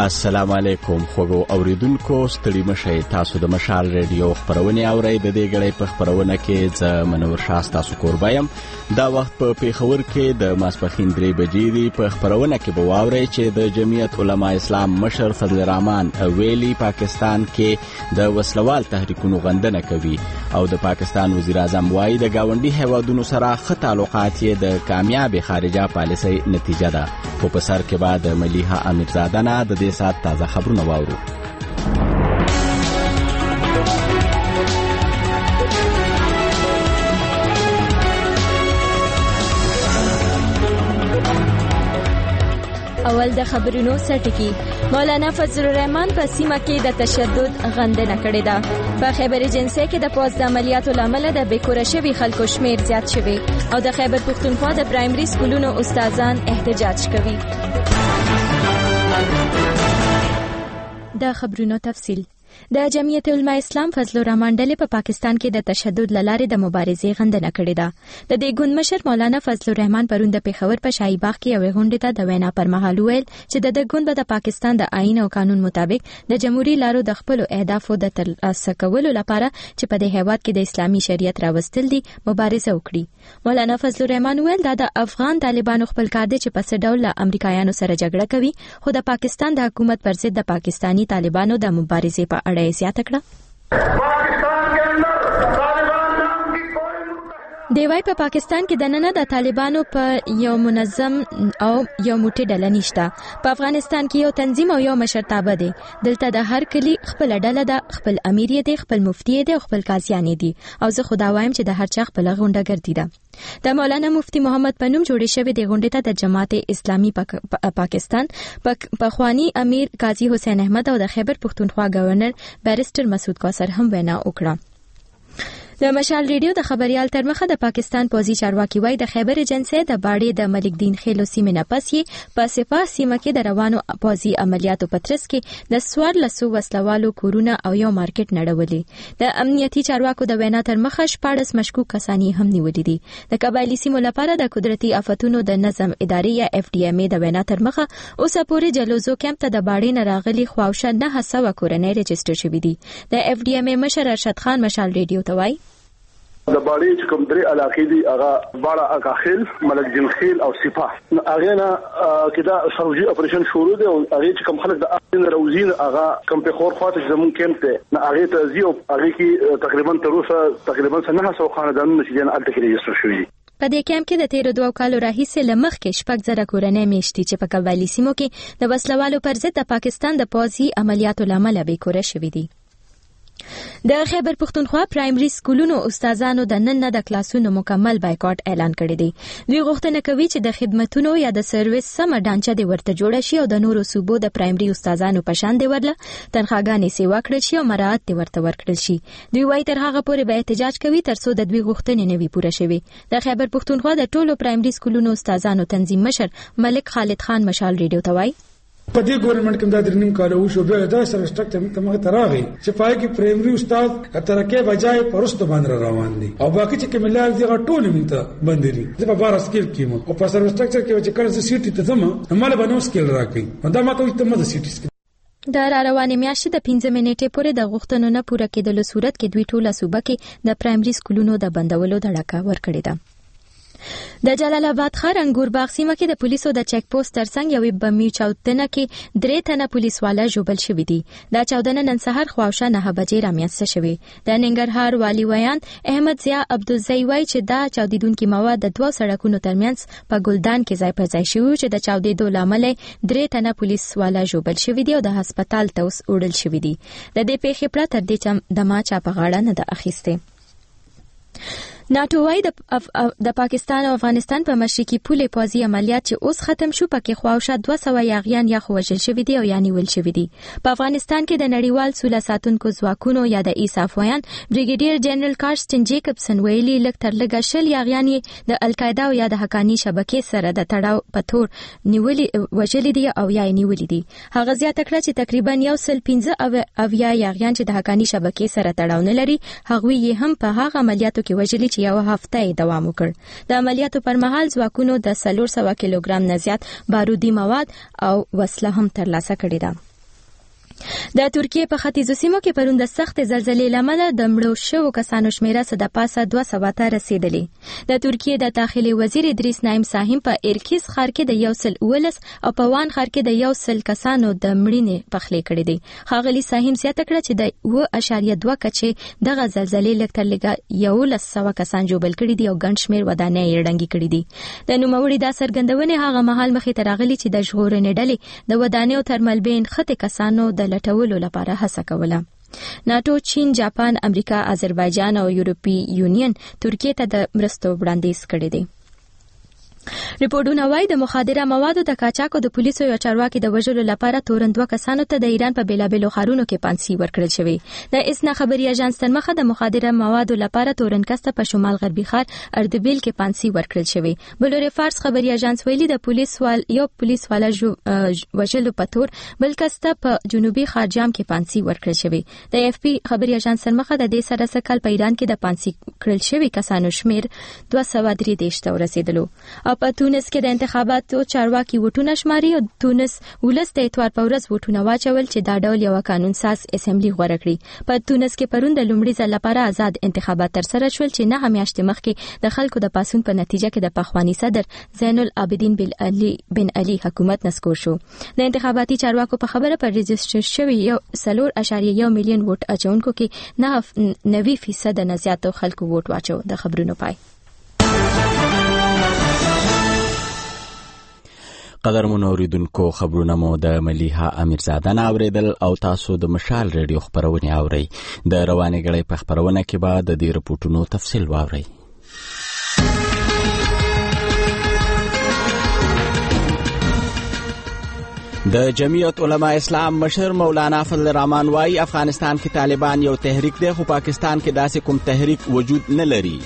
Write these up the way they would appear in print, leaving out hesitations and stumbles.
السلام علیکم خوږو اوریدونکو، ستړي مشئ. تاسو د مشال ریډیو خبرونه اورئ. د دې غړې په خبرونه کې ز منور شاه تاسو قربایم. دا وخت په پیښور کې د ماسپخین 3 بجې دی. په خبرونه کې به واورئ چې د جمعیت علما اسلام مشر فضل الرحمن ویلي پاکستان کې د وسلوال تحریکونو غندنه کوي او د پاکستان وزیر اعظم وايي د گاونډي هیوادونو سره ښه تعلقات یې د کامیاب خارجه پالیسۍ نتیجه ده. په سر کې بعد ملیحه امیرزاده نه د دې سات تازه خبرونه واورو. اول د خبرونو سرټکی. مولانا فضل الرحمن په سیمه کې د تشدد غندنه کړې ده. په خیبر ایجنسی کې د پوز د عملیاتو لامل د بیکوره شوي خلکو شمیر زیات شوی او د خیبر پښتونخوا د پرایمري سکولونو استادان احتجاج کوي. د خبرونو تفصیل. د جمعیت علما اسلام فضل الرحمن ډلې په پاکستان کې د تشدد لارې د مبارزې غندنه کړې ده. د دې ګوند مشر مولانا فضل الرحمن پرون د پیښور په شاهي باغ کې یو غونډه ته د وینا پر مهال ویل چې د ګوند د پاکستان د آئین او قانون مطابق د جمهوریت لارو د خپل اهدافو د ترلاسه کولو لپاره چې په دې هیواد کې د اسلامي شریعت راوستل دي مبارزه وکړي. مولانا فضل الرحمن ویل دا د افغان طالبانو خپل کار دی چې په څه ډول له امریکایانو سره جګړه کوي، خو د پاکستان د حکومت پر ضد د پاکستانی طالبانو د مبارزې په اړه زیاته کړه. دیوای په پاکستان کې د نن د طالبانو په یو منظم او یو موټی ډله نشته. په افغانستان کې یو تنظیم او یو مشرتابه دی. دلته د هر کلی خپل ډله ده، خپل امیر دی، خپل مفتی دی او خپل قاضیان دي او زه خدا وایم چې د هر چا خپل غونډه ګرځي ده. د مولانا مفتی محمد پنوم جوړې شوی د غونډې ته د جماعت اسلامي پاکستان پخوانی امیر قاضي حسین احمد او د خیبر پښتونخوا گورنر بیرسټر مسعود کوثر هم وینا وکړه. د مشال ریډیو د خبريال تر مخه د پاکستان پوزي چارواکي وای د خیبر ایجنسی د باړې د ملک دین خیلو سیمه نه پسې په سپاه سیمه کې د روانو پوزي عملیاتو پترس کې د 1400 وسلوالو کورونه او یو مارکیټ نړولې. د امنیتي چارواکو د وینا تر مخه 14 مشکوک کسانی هم نیولې دي. د قبایلی سیمو لپاره د قدرتي آفتونو د نظم ادارې یا FDMA د وینا تر مخه اوسه پورې جلوزو کیمپ ته د باړې نه راغلي خواوشه 900 کورنۍ رجسټر شوې دي. د FDMA مشر ارشد خان مشال ریډیو ته وایي د باړې چې کوم درې علاقې دي هغه باړه اکاخیل، ملک جن خیل او سپاه. هغه نه کدا سروجي اپریشن شروع دی او هغه چې کوم خلک د اپین روزین هغه کوم په خور خاطر زمون کېمپ ته هغه ته زیو هغه کې تقریبا 900 خاندانونه چې نه الته کې رجسټر شوي دي. په دې کیمپ کې د 13 کالو راهیسې لمخ کې 6,000 کورنۍ میشتي چې په قبایلی سیمو کې د وسلوالو پر ضد د پاکستان د پوځي عملیاتو لامل به کور شوي دي. د خیبر پښتونخوا پرایمري سکولونو استادانو د نن نه د کلاسونو مکمل بایکاټ اعلان کړی دی. دوی غوښتنه کوي چې د خدماتونو یا د سرویس سم ډانچه دی ورته جوړه شي او د نورو صوبو د پرایمري استادانو په شان دی ورله تنخواګانې سیوا کړل شي او مراعات دی ورته ورکړل شي. دوی وايي تر هغه پورې به احتجاج کوي ترڅو د دوی غوښتنې نه وي پوره شوي. د خیبر پښتونخوا د ټولو پرایمري سکولونو استادانو تنظیم مشر ملک خالد خان مشال ریډیو ته وایي په دې ګورنمنت کې دا درنیم کالو شو به دا سره سټرکچر تمه تراغي چې پای کې پرایمري استاد ترکه بجای پرست باندې روان دي او باقي چې کملال دي ټول منته باندې دي. زه په بار سکیل کېم او په سروس سټرکچر کې چې کله سیټي ته زما مال باندې سکیل راکې دا ماته ته مده سیټي د روانې میاشتې د 15 منېټې پورې د غوښتنو نه پوره کېدلو صورت کې دوی ټوله صوبه کې د پرایمري سکولونو د بندولو دړکه ورکړې ده. د جلال آباد ښار انګور باغ سیمه کې د پولیسو د چیک پوسټ ترڅنګ یوې بمي چاودنه کې 3 تنه پولیس والا ژوبل شوي دي. دا چاودنه نن سهار خواوشه 9 بجې رامنځته شوې. د ننګرهار والي ویان احمد ضیا عبدالزئی وایي چې دا چاودیدونکي مواد د 2 سړکونو ترمنځ په ګلدان کې ځای پر ځای شوي چې د چاودېدو لامل 3 تنه پولیس والا ژوبل شوي دي او د هسپتال ته اوس وړل شوي دي. د دې پیښې پرته تر دې چې دما چا په غاړه نه ده اخیسته. ناتو وايي د پاکستان او افغانستان په مشرقي پولې پوځي عملیات چې اوس ختم شو پکې خواوشه 200 یاغیان یا خوژل شوي دي او یا نیول شوي دي. په افغانستان کې د نړیوال سوله ساتونکو ځواکونو یا د ایساف ویان بریګیډیر جنرال کارسټن جیکبسن ویلي لږ تر لږه 20 یاغیان د القاعده او یا د حقانی شبکې سره د تړاو په تور نیولې وژلي دي او یا نیولې دي. هغه زیاته کړه چې تقریبا 115 یاغیان چې د حقانی شبکې سره تړاو نه لري هغوی یې هم په هغه عملیاتو کې وژلي چې یو هفته دوام وکړ. د عملیاتو پر مهال ځواکونو د 400 کیلوګرام نه زیات بارودي مواد او وسله هم ترلاسه کړې ده. د ترکیه په ختیځو سیمو کې پرون د سخت زلزلې لامل د مړو شوو کسانو شمیره د پاسه 200 ته رسیدلې. د ترکیه د داخلي وزیر ادریس نایم ساهم په ایرکیز ښار کې د 119 او په وان ښار کې د 100 کسانو د مړینې پخلی کړې دي. ښاغلي ساهم زیاته کړه چې د 2.2 کچې دغه زلزلې لږ تر لږه 1100 کسان جوړ کړي دي او ګڼ شمېر ودانۍ یې ړنګې کړي دي. د نوموړي دا څرګندونې هغه مهال مخې ته راغلي چې د ژغورنې ډلې د ودانیو تر ملبین خته کسانو د لټولو لپاره هڅه کوله. ناتو، چین، جاپان، امریکا، آذربایجان او یورپی یونین ترکیه ته د مرستو وړاندیز کړی دی. ریپورتونه وايي د مخدره موادو د قاچاق او د پولیسو یو چارواکي د وژلو لپاره تورن 2 کسانو ته د ایران په بیلابیلو ښارونو کې پانسي ورکړل شوی. د اسنا خبري اژانس تر مخه د مخدره موادو لپاره تورن کسته په شمال غربي ښار اردبیل کې پانسي ورکړل شوی. بلوري فارس خبري اژانس ویلي د یو پولیس والا وژلو په تور بل کسته په جنوبي ښار جام کې پانسي ورکړل شوی. د اف پی خبري اژانس تر مخه د دې سره سکل په ایران کې د پانسي کړل شوی کسانو شمیر 203 ته ورسېدلو. په تونس کې د انتخاباتو چارواکي ووټونه شماري او تونس ولس د اتوار په ورځ ووټونه واچول چې دا ډول یو قانون ساز اسمبلی غوړه کړي. په تونس کې پرون د لومړي ځل لپاره آزاد انتخابات ترسره شول چې 9 میاشتې مخکې د خلکو د پاسون په نتیجه کې د پخوانی صدر زین العابدین بن علي حکومت نسکور شو. د انتخاباتي چارواکو په خبره پر رجسټر شوی 4.1 میلیون ووټ اچونکو کې 90% نه زیات خلکو ووټ واچو. د خبرونو پای. قدرمن اوریدونکو، خبرونه مو د ملیحه امیرزاده نه اوریدل او تاسو د مشال ریډیو خبرونه اورئ. د رواني غړي په خبرونه کې به د دې رپورټونو تفصیل واورئ. د جمعیت علماء اسلام مشر مولانا فضل الرحمن وايي افغانستان کې طالبان یو تحریک دی خو پاکستان کې داسې کوم تحریک وجود نه لري.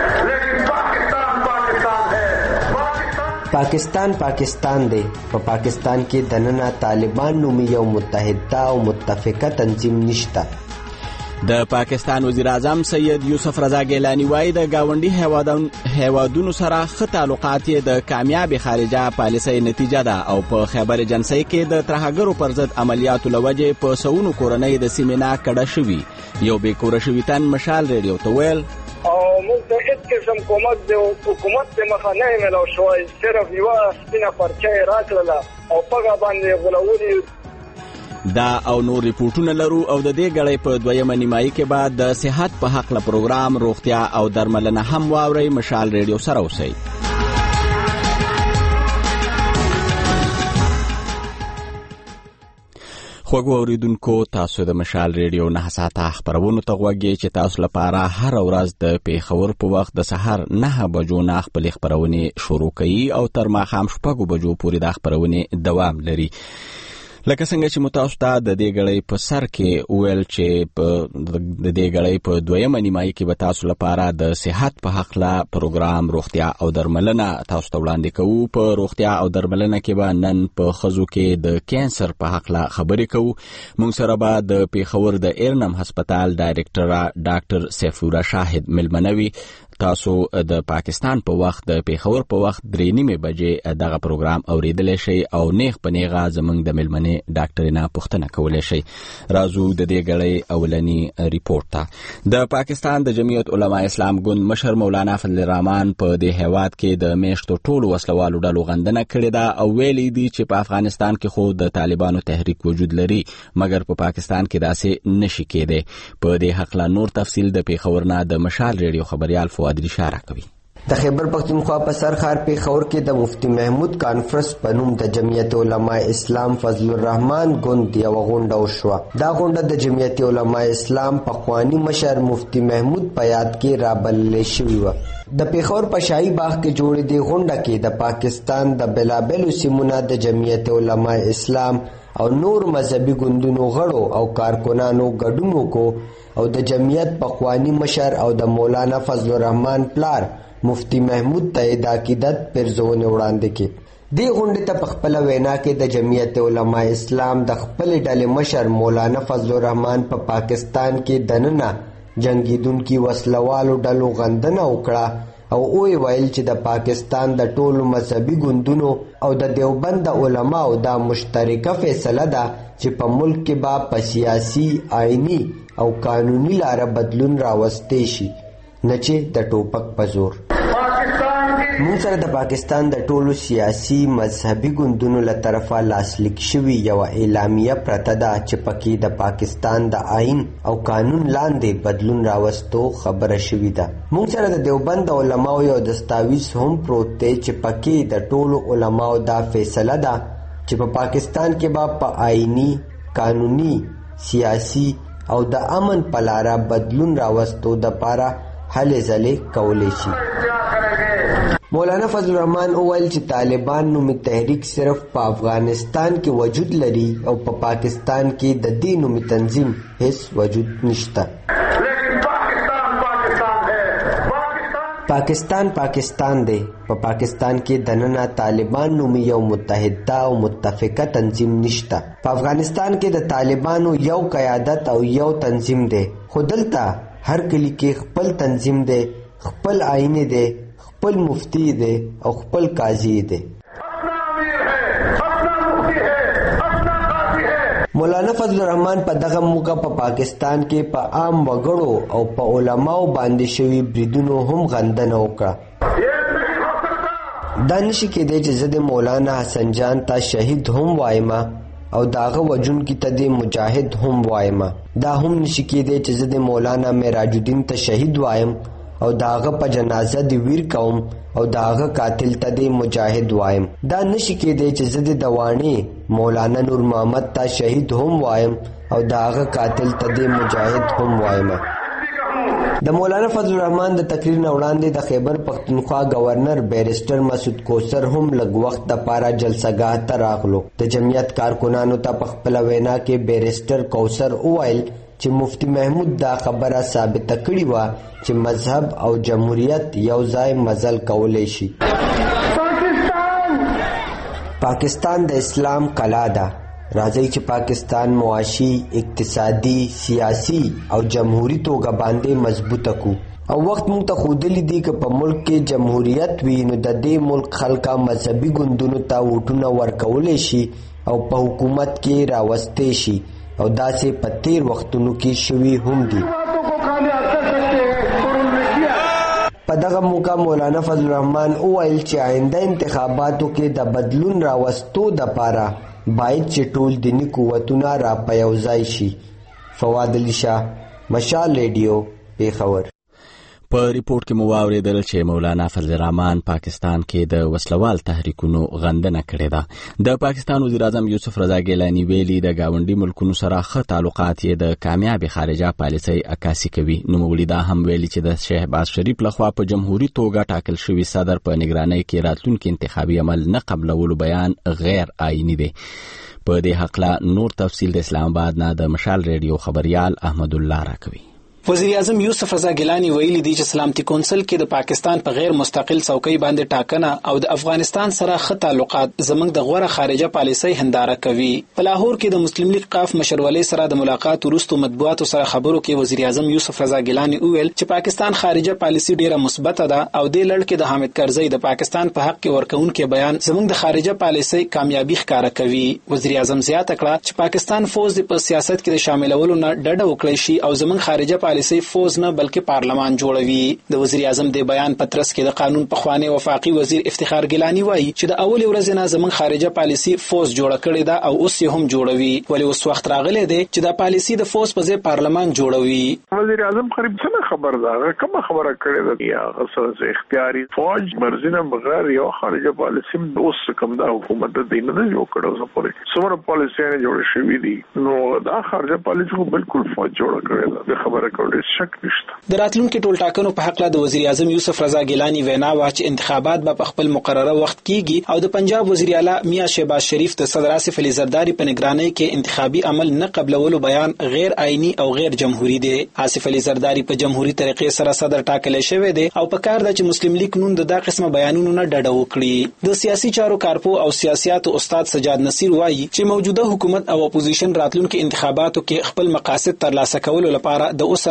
پاکستان دی. په پاکستان کې دننه طالبان نومي یو متحده او متفقه تنظیم نشته. د پاکستان وزیر اعظم سید یوسف رضا ګیلانی وايي د گاونډي هیوادونو سره ښه تعلقات د کامیاب خارجه پالیسۍ نتیجه ده او په خیبر جنسۍ کې د ترهګرو پر ضد عملیاتو لوجې په سونو کورنۍ د سیمینا کډه شوي. یو بې کوره شوي تن مشال ریډیو ته ویل او موږ د هیڅ قسم کومک د حکومت د مخه نه ملو شوی، صرف یو سپینه پرچه راکړله او پګه باندې غولولي. دا او نور ریپورتونه لرو او د دې غړې په دویمه نیمایي کې بعد د صحت په حق له پروګرام روغتیا او درملنه هم واوري. مشال ریډیو سره اوسئ. خوږو اوریدونکو، تاسو د مشال ریډیو 9 ساعته خبرونو ته غوږی چې تاسو لپاره هر ورځ د پیښور په وخت د سحر 9 بجو نه خپل خبرونه شروع کوي او تر ماښام 6 بجو پورې د خبرونه دوام لري. لکه څنګه چې متاسو ته د دې غړې په سر کې ویل چې د دې غړې په دویمه نیمایي کې به تاسو لپاره د صحت په حق لا پروګرام روغتیا او درملنه تاسو ته وړاندې کوو. په روغتیا او درملنه کې به نن په خزو کې د کینسر په حق لا خبرې کوو. موږ سره به د پیښور د ایرنم هسپتال ډایریکټر ډاکټر سیفورا شاهد ملمنوي. تاسو د پاکستان په وخت د پیښور په وخت 3:30 بجې دغه پروګرام اوریدلی شئ او نیغ په نیغه زموږ د ملمنې ډاکټرینا پوښتنه کولی شئ. راځو د دې غړې اولنی ریپورت ته. د پاکستان د جمعیت علماء اسلام ګوند مشر مولانا فضل الرحمن په دې هیواد کې د میشتو ټولو وسلوالو ډلو غندنه کړې ده او ویلي دي چې په افغانستان کې خو د طالبانو تحریک وجود لري مګر په پاکستان کې داسې نشي کېدی. په دې حق لا نور تفصیل د پیښور نه د مشال ریډیو خبريال فواد اشاره کوي. د خیبر پختونخوا په سرخار پیښور کې د مفتی محمود کانفرنس په نوم د جمعیت علماء اسلام فضل الرحمن ګوند یو غونډه وشوه. دا غونډه د جمعیت علماء اسلام پخوانی مشر مفتی محمود په یاد کې رابلل شوې وه. د پیښور په شاهي باغ کې جوړې دې غونډه کې د پاکستان د بلابلو سیمونو د جمعیت علماء اسلام او نور مذهبي ګوندونو غړو او کارکنانو ګډون وکړو او د جمعیت پخوانی مشر او د مولانا فضل الرحمن پلار مفتی محمود ته د عقیدت پرزونه وړاندې کړي. دې غونډې ته په خپل وینا کې د جمعیت علماء اسلام د خپل ډلې مشر مولانا فضل الرحمن په پاکستان کې دننه جنگیدونکو وسلوالو ډلو غندنه وکړه او ویل چې د پاکستان د ټولو مذهبي ګوندونو او د دیوبند علماو دا مشترکه فیصله ده چې په ملک کې به په سیاسي، آئینی او قانوني لاره بدلون راوستی شي، نه چې د ټوپک په زور. موږ سره د پاکستان د ټولو سیاسي مذهبي ګوندونو له طرفه لاسلیک شوي یوه اعلامیه پرته ده چې پکې د پاکستان د آئین او قانون لاندې بدلون راوستو خبره شوې ده. موږ سره د دیوبند علماو یو دستاویز هم پروت دی چې پکې د ټولو علماو دا فیصله ده چې په پاکستان کې به په آئینی، قانوني، سیاسي او د امن په لاره بدلون راوستو دپاره هلې ځلې کولی شي. مولانا فضل الرحمن وویل چې طالبان نومي تحریک صرف په افغانستان کې وجود لري او په پاکستان کې د دې نومي تنظیم هیڅ وجود نشته. پاکستان دی. په پاکستان کې دننه طالبان نومي یو متحده او متفقه تنظیم نشته. په افغانستان کې د طالبانو یو قیادت او یو تنظیم دی، خو دلته هر کلی کې خپل تنظیم دی، خپل آئین دی، خپل مفتی دی او خپل قاضی دی. مولانا فضل الرحمن په دغه موقع په پاکستان کې په عام وګړو او په علماو باندې شوي بریدونو هم غندنه وکړه. دا نشي کېدی چې زه د مولانا حسن جان ته شهید هم وایم او داغه وجونکي ته د مجاهد هم وایم. دا هم نشي کېدی چې زه د مولانا معراج الدین ته شهید وایم او داغه په جنازه دی ویر کوم او داغه قاتل ته دی مجاهد وایم. دا نشي کېدی چې زه د دوانی مولانا نور محمد ته شهید هم وایم او داغه قاتل ته دی مجاهد هم وایم. د مولانا فضل الرحمن د تقریر نه وړاندې د خیبر پختونخوا گورنر بیرسټر مسعود کوثر هم لږ وخت دپاره جلسهګاه ته راغلو. د جمعیت کارکنانو ته په خپله وینا کې بیرسټر کوثر وویل چې مفتی محمود دا خبره ثابته کړې وه چې مذهب او جمهوریت یو ځای مزل کولی شي. پاکستان د اسلام قلعه ده. راځئ چې پاکستان معاشي، اقتصادي، سیاسي او جمهوری توګه باندې مضبوطه کو. او وخت موږ ته ښودلی دی که په ملک کې جمهوریت وي نو د دې ملک خلکه مذهبي ګوندونو ته ووټونه ورکولی شي او په حکومت کې راوستی شي او داسې په تیر وختونو کې شوي هم دي. په دغه موقع مولانا فضل الرحمن وویل چې آینده انتخاباتو کې د بدلون راوستو دپاره باید چې ټول دیني قوتونه را په یو ځای شي. فواد علي شاه، مشال ریډیو، پیښور. په ریپورت کې مو واورېدل چې مولانا فضل الرحمن پاکستان کې د وسلوال تحریکونو غندنه کړې ده. د پاکستان وزیر اعظم یوسف رضا ګیلاني ویلي د گاونډي ملکونو سره ښه تعلقات یې د کامیابی خارجه پالیسۍ عکاسي کوي. نوموړي دا هم ویلي چې د شهباز شریف لخوا په جمهوریت توګه ټاکل شوی صدر په نگرانۍ کې راتلونکي انتخابي عمل نه قبلولو بیان غیر آئینی دی. په دې حقله نور تفصیل د اسلام آباد نه د مشال ریډیو خبريال احمد الله راکوي. وزیر اعظم یوسف رضا ګیلاني ویلي دی چې سلامتي کونسل کې د پاکستان په غیر مستقل څوکۍ باندې ټاکنه او د افغانستان سره ښه تعلقات زموږ د غوره خارجه پالیسۍ هنداره کوي. په لاهور کې د مسلم لیگ قاف مشرولۍ سره د ملاقات وروسته مطبوعاتو سره خبرو کې وزیر اعظم یوسف رضا ګیلاني وویل چې پاکستان خارجه پالیسي ډیره مثبته ده او د لړ کې د حامد کرزي د پاکستان په حق کې ورکوونکي بیان زموږ د خارجه پالیسۍ کامیابی ښکاره کوي. وزیر اعظم زیاته کړه چې پاکستان فوج په سیاست کې د شاملولو نه ډډه وکړي شي او زموږ خارجه پالیسۍ فوج نه بلکې پارلمان جوړوي. د وزیر اعظم د بیان په ترڅ کې د قانون پخوانی وفاقي وزیر افتخار ګیلاني وایي چې د اول ورځې نه زموږ خارجه پالیسي فوج جوړه کړې ده او اوس یې هم جوړوي. ولې اوس وخت راغلی دی چې د پالیسي د فوج په ځای پارلمان جوړوي. وزیر اعظم قریب څه خبر ده، کوم خبره کړې ده یا غوښه اختیاري فوج مرزینه بغیر یو خارجه پالیسي اوس کوم د حکومت د دین نه جوړ کړو سپوري څومره پالیسي نه جوړ شوې دي نو دا خارجه پالیسي خو بالکل فوج جوړ کړې ده. خبره کولای شک د راتلونکي ټول ټاکنو په حق له د وزیر اعظم یوسف رضا ګیلاني وینا وا چې انتخابات به په خپل مقرره وخت کیږي او د پنجاب وزیر اعلی میاں شهباز شریف د صدر آصف علي زرداری په نگرانۍ کې انتخابي عمل نه قبلولو بیان غیر آئینی او غیر جمهوری دی. آصف علي زرداری په جمهوری طریقې سره صدر ټاکل شوی دی او په کار ده چې مسلم لیگ نون د قسمه بیانونو نه ډډه وکړي. د سیاسي چارو کارپو او سیاسيات استاد سجاد نصیر وایي چې موجوده حکومت او اپوزیشن راتلونکي انتخاباتو کې خپل مقاصد ترلاسه کولو لپاره د اوس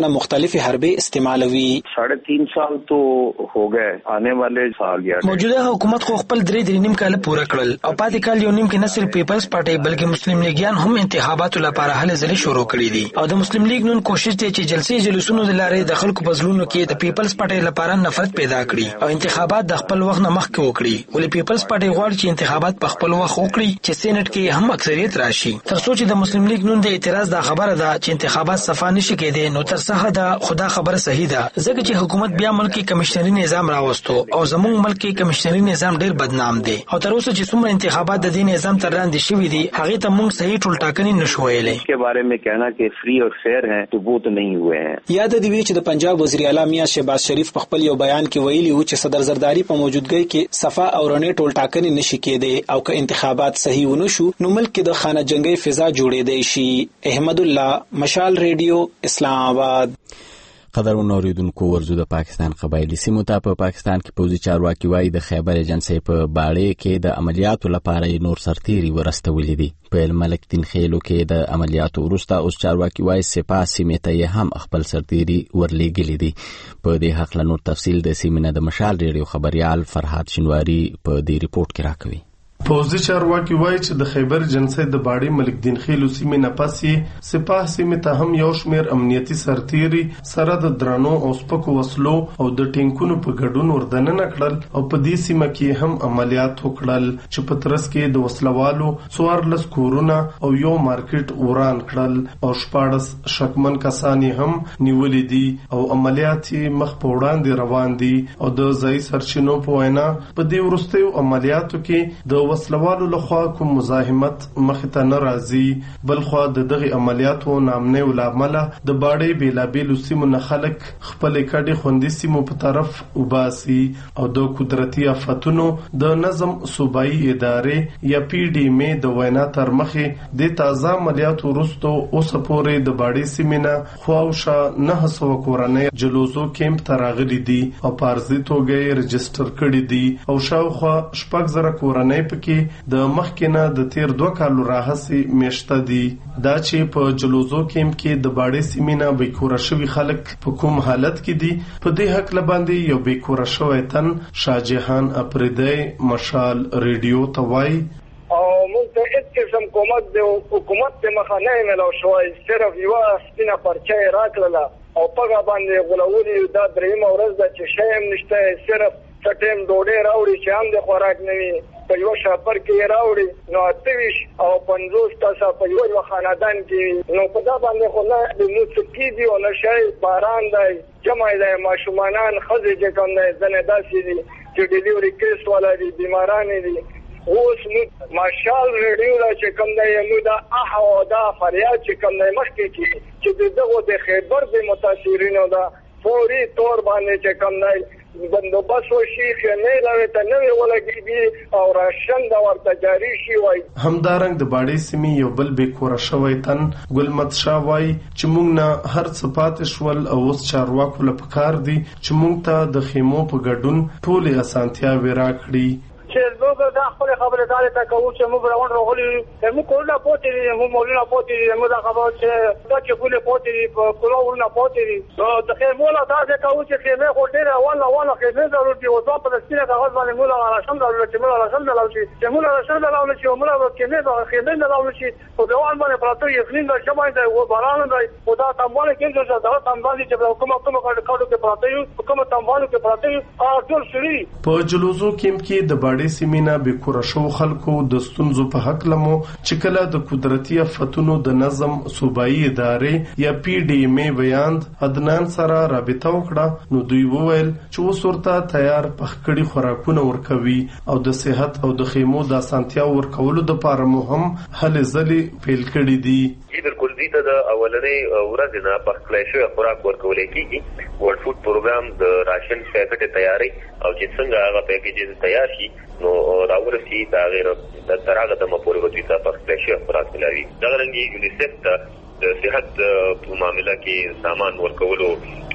سنه مختلف حربې استعمالوي. 3.5 سال تو हो गए, आने वाले साल या موجوده حکومت خو خپل 3.5 کال پوره کړل او پاتې کال یو نیم کې نه صرف پیپلز پارټي بلکې مسلم لیګیان هم انتخاباتو لپاره هلې ځلې شروع کړې دي او د مسلم لیګ نن کوشش دی چې جلسې جلوسونو د لارې د خلکو په زړونو کې د پیپلز پارټي لپاره نفرت پیدا کړي او انتخابات د خپل وخت نه مخکې وکړي. ولې پیپلز پارټي غواړي چې انتخابات په خپل وخت وکړي چې سېنات کې هم اکثریت راشي. تر څو چې د مسلم لیګ نن د اعتراض دا خبره ده چې انتخابات صفا نشي کېدای نو تر څه ده خدا خبره صحیح ده ځکه چې حکومت بیا ملکی کمشنري نظام راوستو او زموږ ملکی کمشنري نظام ډیر بدنام دی او تر اوسه چې څومره انتخابات د دې نظام تر لاندې شوي دي هغه ته موږ صحیح ټولټاکنې نشو ویلای. اس کے بارے میں کہنا کہ فری اور فیئر ہیں تو وہ تو نہیں ہوئے ہیں. یاد دی وی چې د پنجاب وزیر اعلی میاں شهباز شریف په خپل یو بیان کې ویلي و چې صدر زرداری په موجودګۍ کې صفا او رڼې ټولټاکنې نشي کېدای او که انتخابات صحیح ونه شو نو ملک کې د خانه جنگي فضا جوړېدای شي. احمد الله، مشال ریډیو، اسلام آباد. قدرمنو اوریدونکو، ورزو د پاکستان قبایلی سیمو ته په پاکستان کې پوځي چارواکي وايي د خیبر ایجنسۍ په باړې کې د عملیاتو لپاره نور سرتیري ورستولي دي. په ملک دین خیلو کې د عملیاتو وروسته اوس چارواکي وايي سپاه سیمې ته هم خپل سرتیري ورلېږلي دي. په دې حق له نور تفصیل د سیمې د مشال ریډیو خبريال فرهاد شینواری په دې ریپورت کې راکوي. پوځي چارواکي وایي چې د خیبر ایجنسۍ د باړې ملک دین خیلو سیمې نه پسې سپاه سیمې ته هم یو شمېر امنیتي سرتیري سره د درنو او سپکو وسلو او د ټینکونو په ګډون وردننه کړل او په دې سیمه کې هم عملیات وکړل چې په ترڅ کې د وسلوالو 14 کورونه او یو مارکیټ وران کړل او 14 شکمن کسان هم نیولې دي او عملیات مخ په وړاندې روان دي او د ځای سرچینو په وینا په دې وروستیو عملیاتو کې د وسلوالو لخوا کوم مزاحمت مخ ته نه راځي بلخوا د دغه عملیاتو نامنه ولامله د باړې بیلابیلو سیمو نه خلک خپل کډي خوندي سیمو په طرف وباسي او د قدرتي آفتونو د نظم صوبایي ادارې یا پی ډی ام د وینا تر مخه د تازه عملیاتو وروسته اوس پورې د باړې سیمینه خواوشه 900 کورنۍ جلوزو کیمپ تراغلي دي او پارزي توګه رجستر کړي دي او شاوخوا 6000 کورنۍ کې د مخکنه د تیر 2 کالو راهسي میشته دي. دا چې په جلوزو کیمپ کې د باړې سیمینه بیکوره شوی خلک په کوم حالت کې دي په دې حق لباندې یو بیکوره شوی تن شاهجهان اپریدی مشال ریډیو توای او موږ ته هیڅ قسم کومک د حکومت ته مخه نه ملو شوی صرف یو سپینه پرچه راکړه او پګه باندې غلولي دا درېمه ورځ د چې شیم نشته صرف ټیم ډوډۍ راوړي چې هم د خوراک نه وي په یو شاپر کې راوړي نو 28 او 50 تاسو په یو خاندان کې نو په دا باندې خو نه د موسیقي دی او نشای باران دی جمع دی ماشومان خزه چې کوم نه زنه داسې دي چې ډیلیوري کیس والا دي بیماران دي اوس نو ماشال ریډیو لا چې کوم دی نو دا او دا فریاد چې کوم نه مخکې کی چې دغه د خیبر د متاثرینو دا فوري تور باندې چې کوم نه بندوبست وشي خنه لوي ته نه ولګي او راشن دا ورته جاری شي وای. همدارنګ د باړې سیمې یو بل بیکوره شوی تن ګلمت شاه وای چې موږ نه هر څه پاتې شول او اوس چارواکو له پکار دي چې موږ ته د خیمو په ګډون ټولې اسانتیاوې راکړي. چې موږ دا خپل خبره داري ته کوو چې موږ روان راغلي موږ کوله پوتې دي موږ مولنا پوتې دي موږ دا خبره چې دا چې کوله پوتې دي په کولونه پوتې دي د خیمولا دا کوو چې خیمه خو ډیره ولا خیمه ضروري دي او ځا په دسته کاغذ باندې مولا راشم ضروري چې مولا راشم دلاوي چې مولا راشم دلاوي چې مولا کېمه دا خیمه دلاوي چې په دوان باندې پراته یقین دا جمع دی او باران دی او دا تموال کې چې دا تموال چې په حکومت کاډو کې پراته یو حکومت تموال کې پراته یو ټول شری په جلوزو کیمپ کې د باړې سیمینه بیکوره شو خلکو د ستونزو په حق لمو چې کله د قدرتي آفتونو د نظم صوبایي ادارې یا پی ډی ام بیاند عدنان سره رابطه وکړه نو دوی وویل چې وسورته تیار پخکړی خوراکونه ورکوي او د صحت او د خیمو د اسانتیا ورکولو د لپاره مهم هلې ځلې پیل کړي دي. بالکل دې ته د اولنې ورځې نه پخکړی شوی خوراک ورکول کېږي. ورلد فود پروګرام د راشن پیکټ تیاری او چې څنګه هغه پیکیجز تیار شي نو راورسي دا غیر د ترغه د مپورې وځي ته پخکړی شوی خوراک ملوي. دا رنګي یونیسف ته د صحت په معاملې کې سامان ورکولو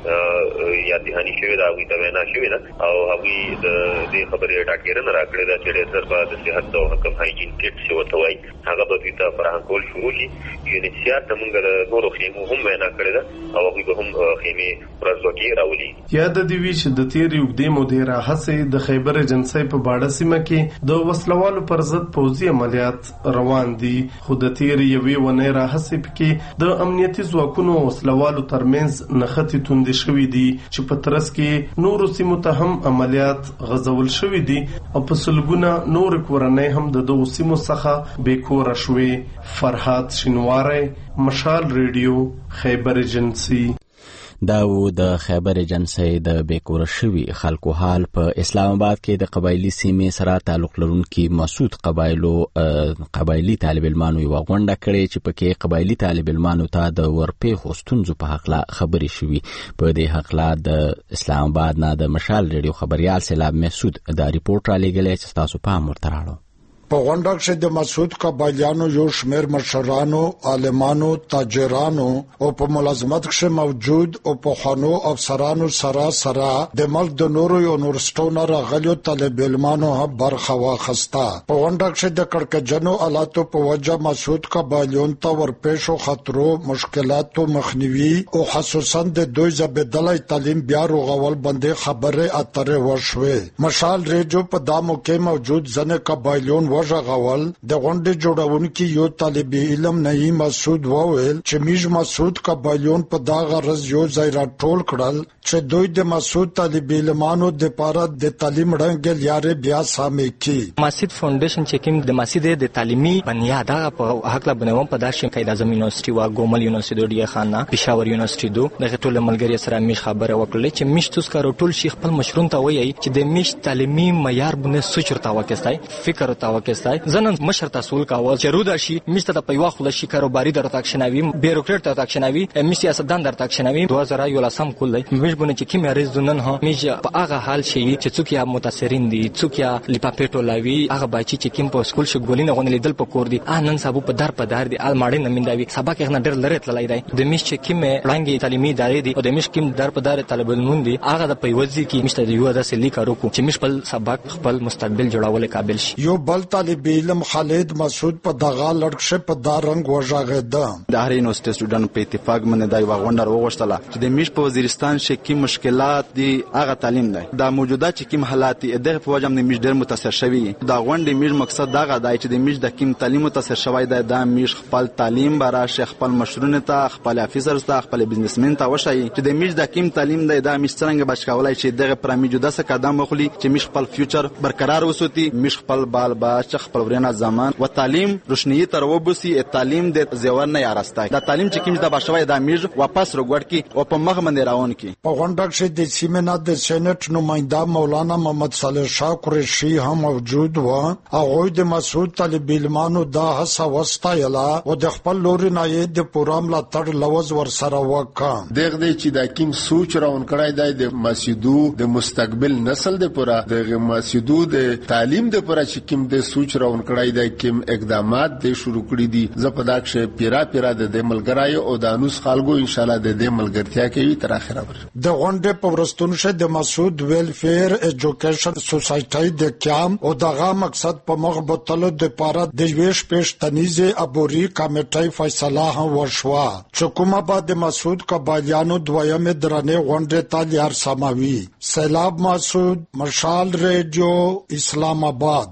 یا دهانی شوی دا وی ته وینا شوی دا او هغه د دې خبرې ډاکټرانو راکړه دا چې ډېر په د صحت او حکم هایجین کټ شو ته وای هغه به ته فراهم کول شروع شي یونیسیار ته موږ د نورو خیمو هم وینا کړې ده او هغه به هم خیمه پرځوکی راولي. یاد دی وی چې د تیری وګدې مودې راهسه د خیبر ایجنسی په باډه سیمه کې د وسلوالو پر ضد پوځي عملیات روان دي. خو د تیری یوې ونې راهسه کې د امنیتي ځواکونو وسلوالو ترمنځ نښتې توندې شوې دي چې په ترڅ کې نورو سیمو ته هم عملیات غزول شوې دي او په سلګونه نور کورنۍ هم د دغو سیمو څخه بیکوره شوې. فرحات شینواری، مشال ریډیو، خیبر ایجنسی. دا و د خیبر ایجنسی د بیکوره شوي خلکو حال. په اسلام آباد کې د قبایلی سیمې سره تعلق لرونکي مسعود قبایلی طالب علمانو یو غونډه کړې چې پکې قبایلی طالب علمانو ته د ورپېښو ستونزو په حقله خبرې شوې. په دې حقله د اسلام آباد نه د مشال ریډیو خبريال سیلاب مسعود دا ریپورت را لېږلی چې تاسو پام ورته راړو. په غونډه کې د مسعود قبایلیانو یو شمېر مشرانو، عالمانو، تاجرانو او په ملازمت کې موجود او په خانو افسرانو سره د ملک د نورو یونیورسيټونو راغلو طالب علمانو هم برخه واخیسته. په غونډه کې د کړکجنو حالاتو په وجه مسعود قبایلیون ته ورپېښو خطرو، مشکلاتو مخنیوي او خصوصا د دوی زبېدلای تعلیم بیا رغول باندې خبره اترې وشوه. مشال ریډیو په دامو کې موجود ځنه قبایلیون وژغول. د غونډې جوړونکي یو طالب علم نعیم مسعود وویل چې میج مسعود قبایلیون په دا غرض یو ځای راټول کړل چې دوی د مسعود طالب علمانو د لپاره د تعلیم رنګ لارې بیا سامې کړي. مسعود فاونډیشن چې کوم د مسعود د تعلیمي بنیاد په حق لا بنوم په داشم قاعده اعظم یونیورسيټي وا ګومل یونیورسيټي ډیه خانه پېښور یونیورسيټي دو دغه ټول ملګری سره می خبره وکړه چې میش توس کارو ټول شیخ خپل مشرون ته وایي چې د میش تعلیمي معیار باندې سوچرتا وکستای فکر تا وکستای زنن مشر تاسول کاول چې رودا شي میشته د پیوا خل شي کاروباري در تاکشنوي بیروکرات در تاکشنوي می سیاستدان در تاکشنوي 2000 یو لاسم کول دی میش بونه چې کی مریض دنن ها میج په هغه حال شي چې څوک یا متاثرین دي څوک یا لپاپېټو لاوي هغه بچی چې کیم په سکول شو ګولینه غونلې دل په کور دي نن سبو په در دي الماړي نمیندوي سبا کې نه ډېر لري تللی دی د میش چې کیم رنګي تعلیمي ادارې دي او د میش کیم در په طالب علمون دي هغه د پیوځي کې مشته یو د سلی کارو کو چې مش خپل سبق خپل مستقبل جوړول قابل شي. یو بل طالب علم خالد مسعود په دغه لړکشه په دا رنګ وژغېده. د هر یونیورسيټي سټوډنټ په اتفاق باندې دا یو غونډه وغوښتله چې د میش په وزیرستان کې کوم مشکلات دي هغه تعلیم دی. دا موجوده چې کوم حالات دغه په وجه باندې میش ډېر متاثر شوی. دا غونډه میش مقصد دا غدای چې د میش د کوم تعلیم متاثر شوی دی دا میش خپل تعلیم برا شیخ خپل مشرونه ته خپل افیسرز ته خپل بزنسمن ته وشي چې د میش د کوم تعلیم دی دا میش څنګه بچکولای چې دغه پر موجوده څه قدم وخلی چې میش خپل فیوچر برقرار وساتي میش خپل بال باچ خپل ورنه زمان و تعلیم روشنی تر وبسي تعلیم د زیور نه یارستای دا تعلیم چې کوم د بشوي د میج واپس روګړ کی او په مخ باندې راون کی. په غونډه کې د سیمنا د سېنات نمائنده مولانا محمد صالح شاه قریشي هم موجود و. هغه د مسعود طالب علمانو دا هڅه وستایله او د خپل لوري نه د پروګرام لا تر لوز ور سره وکا. دغه چې دا کوم سوچ راون کړای دی د مسعودو د مستقبل نسل د پورا د مسعودو د تعلیم د پورا چې کوم د سوچ راون کړای دی کوم اقدامات د شروع کړی دي زپداکشه پیرا د ملګرای او د انوس خلکو ان شاء الله د ملګرتیا کوي تر اخره ور. د غونډې په ورستونشه د مسعود ویلفیر ایجوکیشن سوسایټي د کام او دغه مقصد په مخ بوتلو د پاره د ویش پېش تنیزه ابوري کمیټې فیصله هم وشوه چې کومه بعد مسعود قبایلیانو دویمه درنه غونډې ته لار سماوي. سیلاب مسعود، مشال ریډیو، اسلام آباد.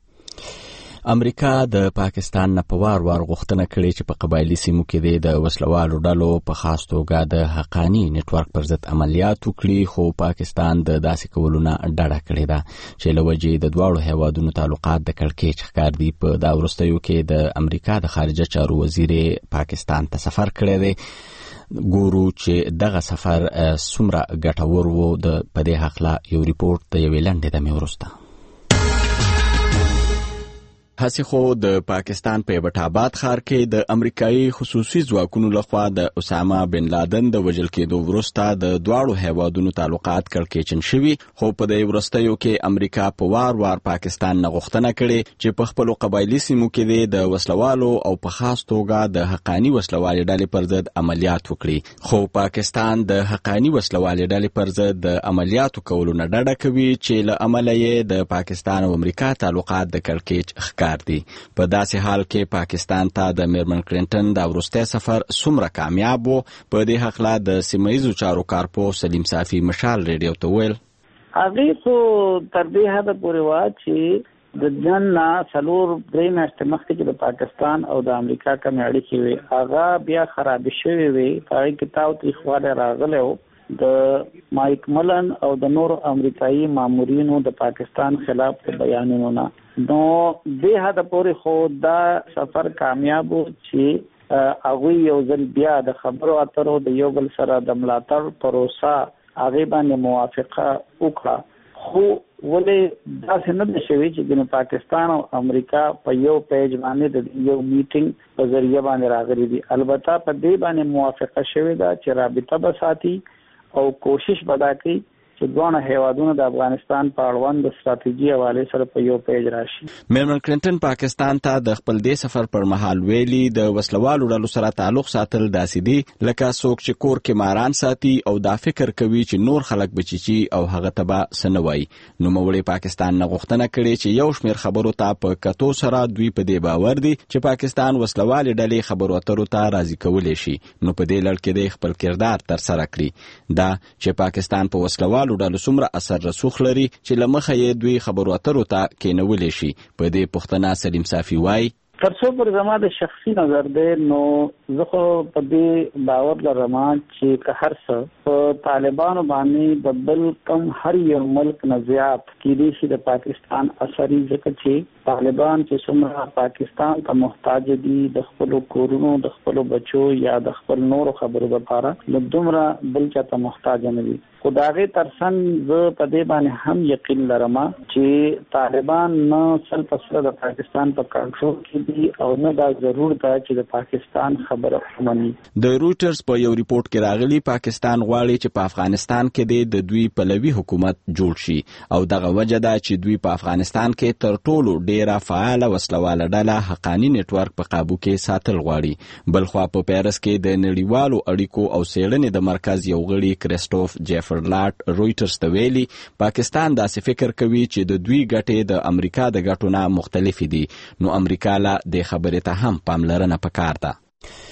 امریکا د پاکستان نه په وار غوښتنه کړې چې په قبایلی سیمو کې د وسلوالو ډلو په خاص توګه د حقانی نتورک پر ضد عملیات وکړي خو پاکستان د داسې کولو نه ډډه کړې ده چې له وجې د دواړو هیوادونو تعلقات د کړکېچ ښکار دي. په دا وروستیو کې د امریکا د خارجه چارو وزیر پاکستان ته سفر کړی دی. ګورو چې دغه سفر څومره ګټور و په دې حقله یو ریپورت د یوې لنډې دمې وروسته. هڅې خو د پاکستان په ایبټ آباد ښار کې د امریکایي خصوصي ځواکونو لخوا د اسامه بن لادن د وژل کېدو وروسته د دواړو هیوادونو تعلقات کړکېچن شوي، خو په دې وروستیو کې امریکا په وار پاکستان نه غوښتنه کړې چې په خپلو قبایلي سیمو کې د وسلوالو او په خاص توګه د حقاني وسلوالې ډلې پر ضد عملیات وکړي. خو پاکستان د حقاني وسلوالې ډلې پر ضد د عملیاتو کولو نه ډډه کوي چې له امله یې د پاکستان او امریکا تعلقات د کړکېچ دی. په داسې حال کې پاکستان ته د میرمن کلینټن د وروستي سفر څومره کامیاب و، په دې حقله د سیمه‌ییزو چارو کارپو سلیم صافي مشال ریډیو ته ویل هغه خو تر دې حد پورې وا چې د جن څلور درې میاشتې مخکې چې د پاکستان او د امریکا کوم اړیکې وي هغه بیا خراب شوې وي. هغه کتاب تاریخواله راغلی و د مایک ملن او د نور امریکایي مامورینو د پاکستان خلاف بیانونو نه. نو دې حد پورې خو دا سفر کامیاب و چې هغوی یو ځل بیا د خبرو اترو د یو بل سره د ملاتړ پروسه هغې باندې موافقه وکړه. خو ولې داسې نه ده شوي چې د پاکستان او امریکا په یو پیج باندې د یو میټینګ په ذریعه باندې راغلي دي. البته په دې باندې موافقه شوې ده چې رابطه به ساتي او کوشش به دا کوي چې دوه هیوادونو د افغانستان په اړوند د ستراتیژي حواله سره په یو پیج راشي. میرمن کلینټن پاکستان ته د خپل دې سفر پر مهال ویلي د وسلوالو ډلو سره تعلق ساتل داسې دي لکه څوک چې کور کې ماران ساتي او دا فکر کوي چې نور خلک بچیچي او هغه تبا سنوي. نو موړي پاکستان نه غوښتنه کړي چې یو شمېر خبرو ته په کتو سره دوی په دې باور دي چې پاکستان وسلوال ډلې خبرو اترو ته راضي کولای شي. نو په دې لړ کې د خپل کردار تر سره کړی دا چې پاکستان په وسلوال ډلو څومره اثر رسوخ لري چې لمخه یې دوی خبرو اترو ته کېنولې شي. په دې پوښتنه سلیم صافي وایي تر څو پر زما د شخصي نظر دی نو زه خو په دې باور لرم چې که هر څه په طالبانو باندې د بل کم هر یو ملک نه زیات کېدای شي د پاکستان اثري، ځکه چې طالبان چې څومره پاکستان ته محتاج دي د خپلو کورونو د خپلو بچو یا د خپل نورو خبرو لپاره نو دومره بل چا ته محتاج نه دي. خو د هغې ترڅنګ زه په دې باندې هم یقین لرم چې طالبان نه سل په سره د پاکستان په کنټرول کې دي او نه دا ضرور ده چې د پاکستان خبره ومني. د رویټرز په یو ریپورت کې راغلی پاکستان غواړي چې په افغانستان کې د دوی پلوي حکومت جوړ شي او دغه وجه ده چې دوی په افغانستان کې تر ټولو ډیره فعاله وسلواله ډله حقاني نیټورک په قابو کې ساتل غواړي. بلخوا په پیرس کې د نړیوالو اړیکو او څېړنې د مرکز یو غړي کریسټوف جیفرلاټ رویټرز ته ویلي پاکستان داسې فکر کوي چې د دوی ګټې د امریکا د ګټو نه مختلفې دي. نو امریکا لا د خبرې ته هم پاملرنه پکار ده.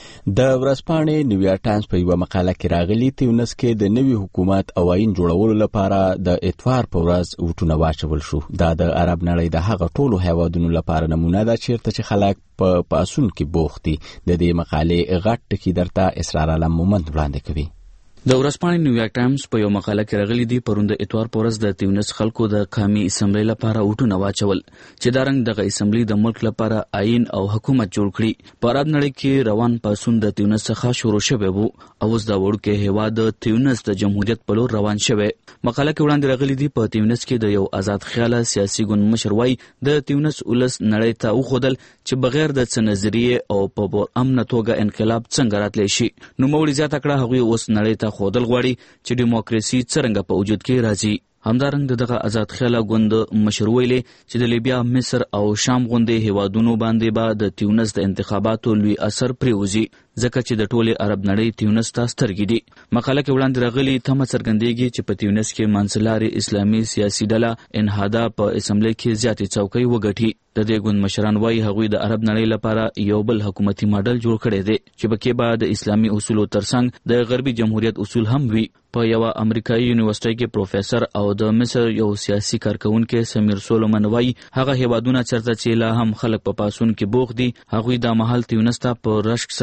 د ورځپاڼې نیویارک ټایمز په یوه مقاله کې راغلي تیونس کې د نوي حکومت او آئین جوړولو لپاره د اتوار په ورځ ووټونه واچول شو. دا د عرب نړۍ د هغه ټولو هیوادونو لپاره نمونه ده چیرته چې خلک په پاسون کې بوخت دي. د دې مقالې غټ ټکي درته اسرار علم مومند وړاندې کوي. د ورځپاڼې نیویارک ټایمز په یو مقاله کې راغلي دي پرون د اتوار په ورځ د تیونس خلکو د قومي اسمبلی لپاره ووټونه واچول چې دا رنګ دغه اسمبلی د ملک لپاره آئین او حکومت جوړ کړي. په عرب نړۍ کې روان پاسون د تیونس څخه شروع شوی وو او اوس دا وړوکی هیواد د تیونس د جمهوریت په لور روان شوی. مقاله کې وړاندې راغلي دي په تیونس کې د یو آزاد خیاله سیاسي ګوند مشر وایي د تیونس ولس نړۍ ته وښودل چې بغیر د څه نظریې او په پرامنه توګه انقلاب څنګه راتلی شي. نوموړي زیاته کړه هغوی اوس نړۍ ته ښودل غواړي چې ډیموکراسي څرنګه په وجود کې راځي. همدارنګه دغه آزاد خیاله ګوند مشر ویلي چې د لیبیا، مصر او شام غوندې هیوادونو باندې به د تیونس د انتخاباتو لوی اثر پرېوځي ځکه چې د ټولې عرب نړۍ تیونس ته سترګې دي. مقاله کې وړاندې راغلي تمه څرګندېږي چې په تیونس کې منځلارې اسلامي سیاسي ډله انهادا په اسمبلی کې زیاتې څوکۍ وګټي. د دې ګوند مشران وایي هغوی د عرب نړۍ لپاره یو بل حکومتي ماډل جوړ کړی دی چې پکې به د اسلامي اصولو ترڅنګ د غربي جمهوریت اصول هم وي. په یوه امریکایي یونیورسيټي کې پروفیسر او د مصر یو سیاسي کارکونکي سمیر سولومن وایي هغه هیوادونه چرته چې لا هم خلک په پاسون کې بوخت دي هغوی د مهال تیونس ته په رشک سره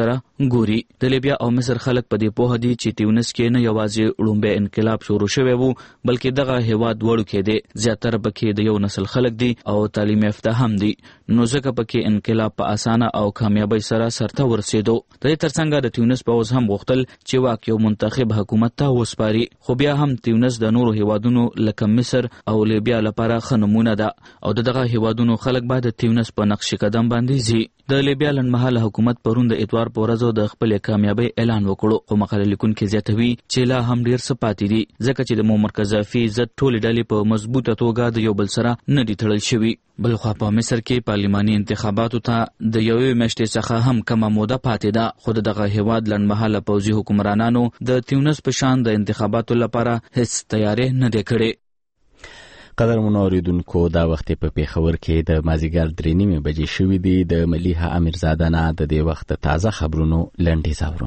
ګوري. د لیبیا او مصر خلک په دې پوهه دي چې تیونس کې نه یوازې لومبه انقلاب شروع شوی وو بلکې دغه هیواد وړو کې دی. زیاتره پکې د یو نسل خلک دي او تعلیم یافته هم دي نو ځکه پکې انقلاب په اسانه او کامیابی سره سرته ورسېدو. د دې ترڅنګ د تیونس پوځ هم غوښتل چې واک یو منتخب حکومت ته وسپاري خو بیا هم تیونس د نورو هیوادونو لکه مصر او لیبیا لپاره ښه نمونه ده او دغه هیوادونو خلک باید د تیونس په نقش قدم باندې ځي. د لیبیا لنډمهاله حکومت پرون د اتوار په ورځ د خپل کامیابی اعلان وکړو خو مقاله لیکونکي زیاتوي چې لا هم ډیر څه پاتې دي ځکه چې د معمر قذافي ضد ټولې ډلې په مضبوطه توګه د یو بل سره نه دي تړل شوي. بلخوا په مصر کې پارلماني انتخاباتو ته د یوې میاشتې څخه هم کمه موده پاتې ده خو دغه هیواد لنډمهاله پوځي حکمرانانو د تیونس په شان د انتخاباتو لپاره هیڅ تیاری نه دی کړی. قدرمنو اوریدونکو دا وخت په پیښور کې د مازیګر 3:30 بجې شوې دي. د ملیحه امیرزاده نه د دې وخت تازه خبرونو لنډیز اورو.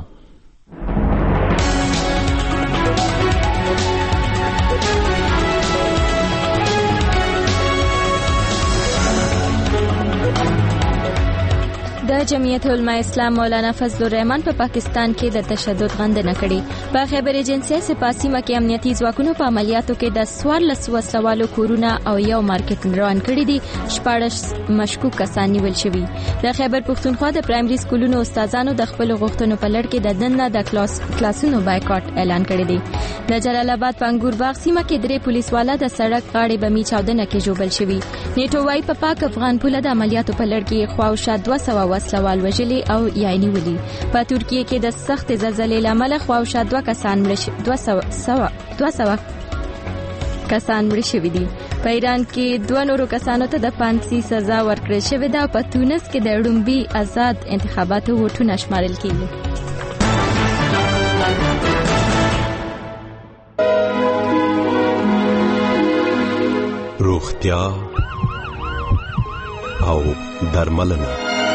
د جمعیت علماء اسلام مولانا فضل الرحمن په پاکستان کې د تشدد غندنه کړې. په خیبر ایجنسی سپاسیمه کې امنیتي ځواکونو په عملیاتو کې د 14 وسلوالو کورونه او یو مارکیټ روان کړی دي. 14 مشکوک کسان نیول شوي. د خیبر پښتونخوا د پرایمري سکولونو استادانو د خپل غوښتنو په لړ کې د دننه د کلاسونو بایکاټ اعلان کړی دی. د جلال آباد په انګور باغ سیمه کې 3 پولیس والا د سړک غاړې بمي چاودنه کې ژوبل شوي. نیټو وايي په پاک افغان پوله د عملیاتو په لړ کې خواوشا 200 وسلوال وژلي او یا نیولي. په ترکیه کې د سخت زلزلې لامل خواوشا 200 کسان مړه شوي دي. په ایران کې 2 نورو کسانو ته د پانسي سزا ورکړل شوې ده. په تونس کې د ړومبي آزاد انتخاباتو ووټونه شمارل کیږي. روغتیا او درملنه.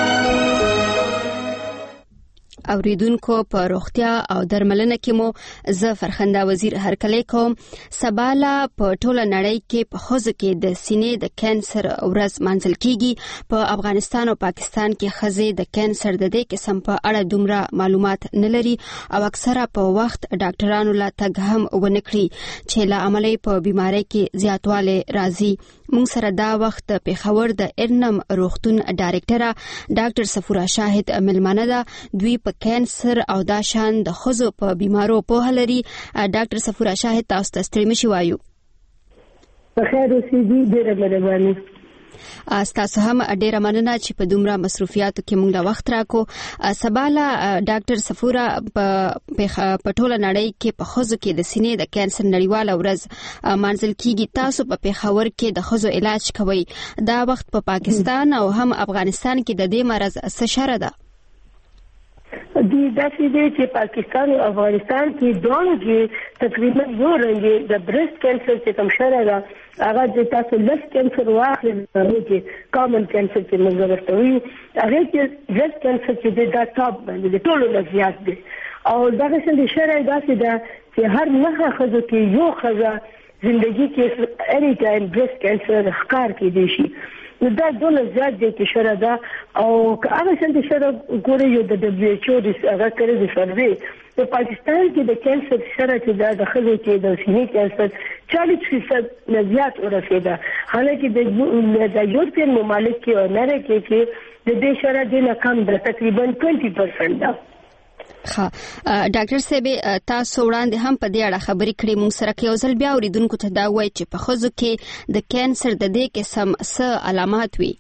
اوریدونکو په روغتیا او درملنه کې مو زه فرخنده وزیر هرکلی کوم. سباله په ټوله نړۍ کې په ښځو کې د سینې د کینسر ورځ مانځل کیږي. په افغانستان او پاکستان کې ښځې د کینسر د دې قسم په اړه دومره معلومات نه لري او اکثره په وخت ډاکټرانو لا تګ هم ونه کړي چې له امله په بیماری کې زیاتوالی راځي. موږ سره دا وخت پیښور د ارنم روغتون ډایرکټره ډاکټر صفورا شاهد ملمانه ده. دوی په کینسر او دا شان د ښځو په بیمارو پوهه لري. ډاکټر صفورا شاهد تاسو ته ستړي مشي وایو. بخیر اوسئ. ډیره مهرباني. تاسو هم ډیره مننه چې په دومره مصروفیاتو کې موږ له وخت راکو. سباله ډاکټر صفورا په ټوله نړۍ کې په ښځو کې د سینې د کینسر نړیواله ورځ مانځل کیږي. تاسو په پیښور کې د ښځو علاج کوئ. دا وخت په پاکستان او هم افغانستان کې د دې مرض څه شره ده؟ دی داسې دی چې پاکستان او افغانستان کې دوه کې تقریبا یو رنګ د بریسټ کینسر چې کوم شره ده هغه د تاسو لس کینسر واخلي چې کامن کینسر چې موږ ورته وایو هغه چې بریسټ کینسر چې دا ټاپ باندې د ټولو نه زیات دی. او دغه څنګه شره داسې ده چې هر نه ښځو کې یو ښځه ژوندۍ کې اني ټایم بریسټ کینسر ښکار کېدی شي. دا ډول زیات دی چې شره ده. او هغه څنګه شره ګوري یو د WHO د هغه کړی د سروې په پاکستان کې د کینسر شره چې د ښځو کې د سینې کینسر 40% نه زیات ورسېده. حالانکه د یورپین ممالک کې او امریکا کې د دې شره د کم ده تقریبا 20% ده. ډاکټر صاحب تاسو وړاندې هم په دې اړه خبرې کړې. موږ سره یو ځل بیا اوریدونکو ته دا وایي چې په ښځو کې د کینسر د دې قسم څه علامات وي؟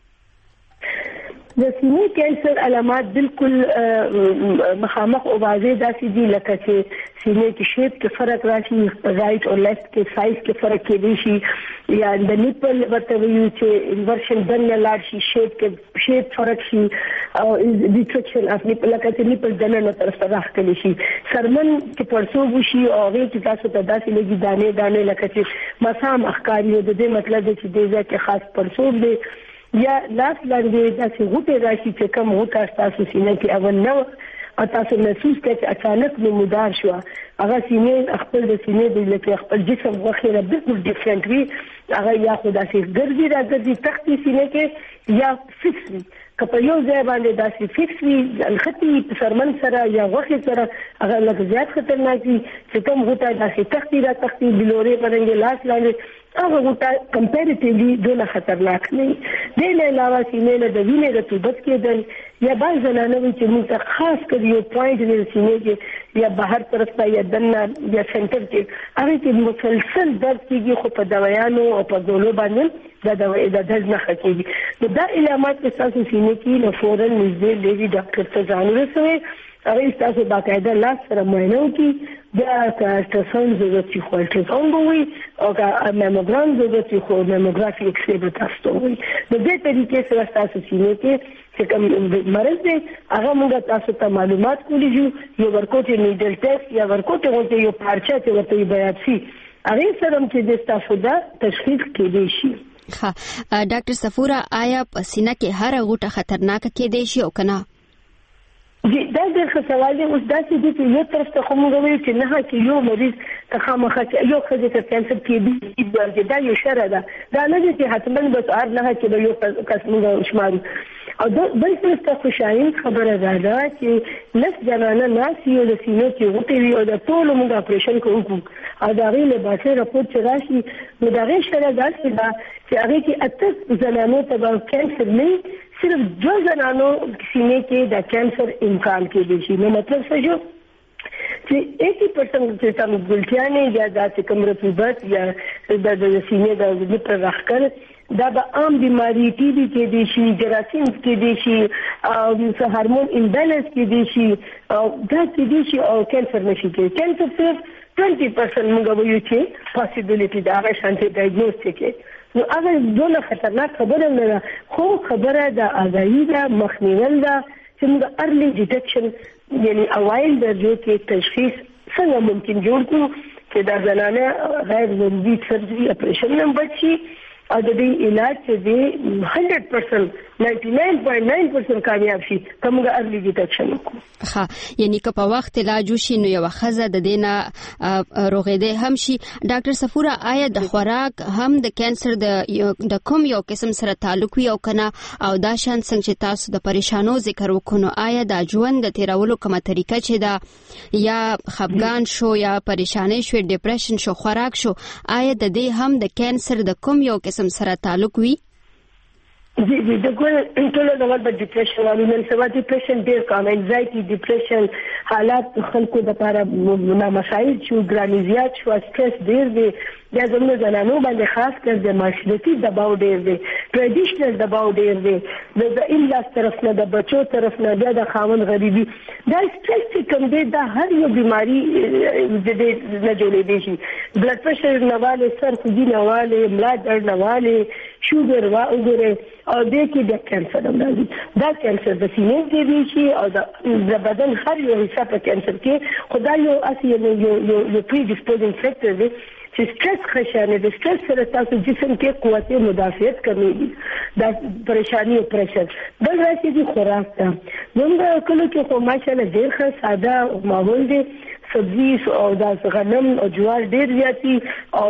د سینې کینسر علامات بالکل مخامخ او واضح داسې دي لکه چې سینې کې شیپ کې فرق راشي، رائټ او لیفت کې سایز کې فرق کېدی شي، یا د نیپل ورته ویو چې انورشن دننه لاړ شي، شیپ فرق شي او ډیټریکشن اف نیپل لکه چې نیپل دننه طرف ته راخلي شي، سرمن کې پړسوب وشي او هغه کې تاسو ته داسې لګي دانې لکه چې مسام اخکاری. د دې مطلب دی چې دې ځکه خاص پړسوب دی. یا لاس لاندې داسې غوټه راشي چې کوم غوټه تاسو سینې کې اول نو او تاسو محسوس کړئ چې اچانک نمودار شو. هغه سینې خپل د سینې د لکه خپل جسم غوښه بالکل ډیفرنٹ وي. هغه یا خو داسې ګرځي تختی سینې کې یا فکس کله یو ځای باندې داسې فکس وي الخطي سرمن سره یا وخت سره هغه لږ زیات خطرناک دي چې کوم غوټه داسې تختی بلوري باندې لاس لاندې هغه غوټه کمپیریټیولی ډېر خطرناک نه دی. نه علاوه سینې له د وینې رطوبت کېدل یا بعض زنانه وي چې موږ ته خاص کر یو پوینټ دی سینې کې یا بهر طرف ته یا دننه یا سنټر کې هغه کې مسلسل درد کېږي خو په دوايانو او په ګولو باندې دا درد نه ختمېږي. نو دا علامات چې تاسو سینې کې نو فورا نږدې لیډي ډاکټر ته ځان ورسوئ. هغه تاسو باقاعده لاس سره معاینه وکړي بیا که الټراساوند ضرورت وي خو الټراساوند به وي او که میموګرام ضرورت وي خو میموګرافي ایکس رې به تاسو ته وي. نو دې طریقې سره تاسو سینې کې چې کوم مرض دی هغه موږ تاسو ته معلومات کولی شو. یو ورکوټ نیډل ټیسټ یا ورکوټ غوته یو پارچه چې ورته بیاپسي هغه سره چې د تاسو دا تشخیص کېدی شي. ډاکټر صفورا آیا په سینه کې هر غوټه خطرناک کېدی شي او کنه؟ دا د سوال دی. اوس داسې دي چې یو طرف ته خو موږ وایو چې نه کې یو مریض ته خامخا یو ښځې ته کینسر کېدي دا یو شرع ده. دا نه دي چې حتما بس هر نه کې به یو کس موږ شمارو. او بل طرف ته خوشاین خبره ده چې لس جنانه ناس یو د سینو کې غوټې وي او د ټولو موږ اپریشن کوو او د هغې لباسي راپورټ چې راشي نو د هغې شرع داسې ده چې هغې کې اته زنانو ته به کینسر نه صرف 2 زنانو سینې کې د کینسر امکان کېدی شي. نو مطلب څه شو چې 80% چې تاسو ګلټیانې یا د کوم رطوبت یا د سینې د لیپر راخکل دا به عام بیماری ټي بي کې دي شي جراثیم کې دي شي او هورمون امبیلنس کې دي شي او دا کې دي شي او کینسر نشي کې. کینسر صرف 20% موږ وایو چې پاسیبিলিټي دا هغه شانتي ډایګنوستیک کې. نو هغه ډېره خطرناک خبره نه ده خو خبره د اغاهي ده مخنیول ده چې موږ ارلی ډیټیکشن یعنی اوایل درجو کې تشخیص څنګه ممکن جوړ کړو چې دا زنانه غیر ضروري سرجري اپریشن نه بچي او د دې علاج چې دی 100% 99.9% کامیاب شي کومه ارلی ډیټیکشن وکړو. ها یعنی که په وخت علاج وشي نو یو خزه د دینه روغېده هم شي. ډاکټر صفورا آیا د خوراک هم د کینسر د کوم یو قسم سره تعلق وي او کنه او دا شان څنګه چې تاسو د پریشانو ذکر وکړو آیا د ژوند د تیرولو کومه طریقه چې دا یا خفګان شو یا پریشانی شو ډیپریشن شو خوراک شو آیا د دې هم د کینسر د کوم یو قسم سره تعلق وي؟ د ګول ټول ډول د ډیپریشن او نن سبا ډیپریشن ډیر کم انزایټي ډیپریشن حالات خلکو د لپاره مسایل شو ګرانیزیات شو سټرس ډیر دی د زموږ زنانو باندې خاص کر د معاشرتي دباو ډیر دی ټریډیشنل دباو ډیر دی د انلاس طرف نه د بچو طرف نه د خاوند غریبي دا سټرس چې کوم دی دا هر یو بیماری د دې نه جوړېږي شي بلډ پريشر نواله سر خوږی نواله ملا درد نواله شوګر وا وګوره او د کې د کینسر راځي دا کینسر د سینې کې دی شي او د بدن هر یو حصہ په کینسر کې خدای یو اصلي یو پری ډیسپوزینګ فیکټر دی چې سټرس خشانه د سټرس سره تاسو جسم کې قوت مدافعت کمیږي دا پریشانی او پرشر بل راځي د خوراک ته موږ کله کې خو ماشاءالله ډېر ښه ساده ماحول دی سبزی او د غنم او جوار ډېر زیاتی او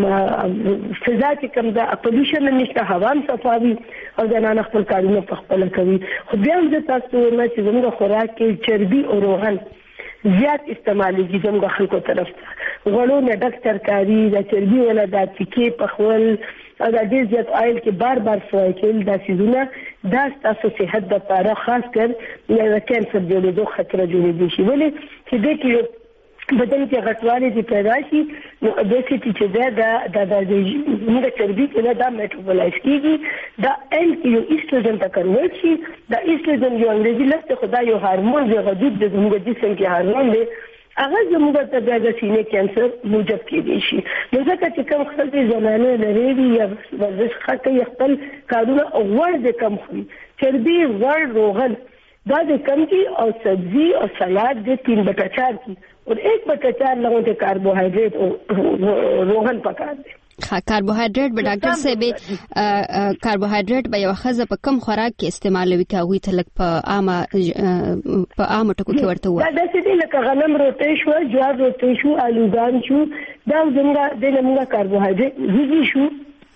د فضا چې کوم د پولیوشن نشته هوا هم صفاوي او د نن خپل کارونه په خپل کوي خو بیا هم د تاسو نه چې موږ خوراک کې چربي او روغن زیات استعمالي زموږ خلکو طرف ته غوړو نه ډک ترکاری د چربي ولا د تیکې په خپل او د ډیر زیات آیل کې بار فراي کول دا سيزونه دا تاسو صحت لپاره خاص کر د کینسر جوړېدو خطر جوړېږي شي ولې چې د کې بدن کې غټوالی دي پیدا شي نو د دې چې دا موږ چربي کې دا میټابولایز کیږي دا یو ایستروجن ته کنورټ شي دا ایستروجن یو انګریزي لفظ خدای یو هورمون دی غدود د موږ جسم کې هورمون دی هغه زموږ ته د سینې کینسر موجب کېدی شي نو ځکه چې کوم خلک زنانه لري یا ورزش کوي خپل کارونه غوړ د کم خوري چربي غوړ روغن دا د کم کی او سبزی او سلاد د 3/4 کی اور 1/4 لوگوں کے کاربوہائیڈریٹ اور روغن پکار دي کاربوهایډریټ به ډاکټر صاحب کاربوهایډریټ به یو خزه په کم خوراک کې استعمالوي کاوي ته لک په عامه ټکو کې ورته و دا څه دي لکه غنم روټي شو جوار روټي شو الوګان شو دا زموږ د موږ کاربوهایډریټ ویږي شو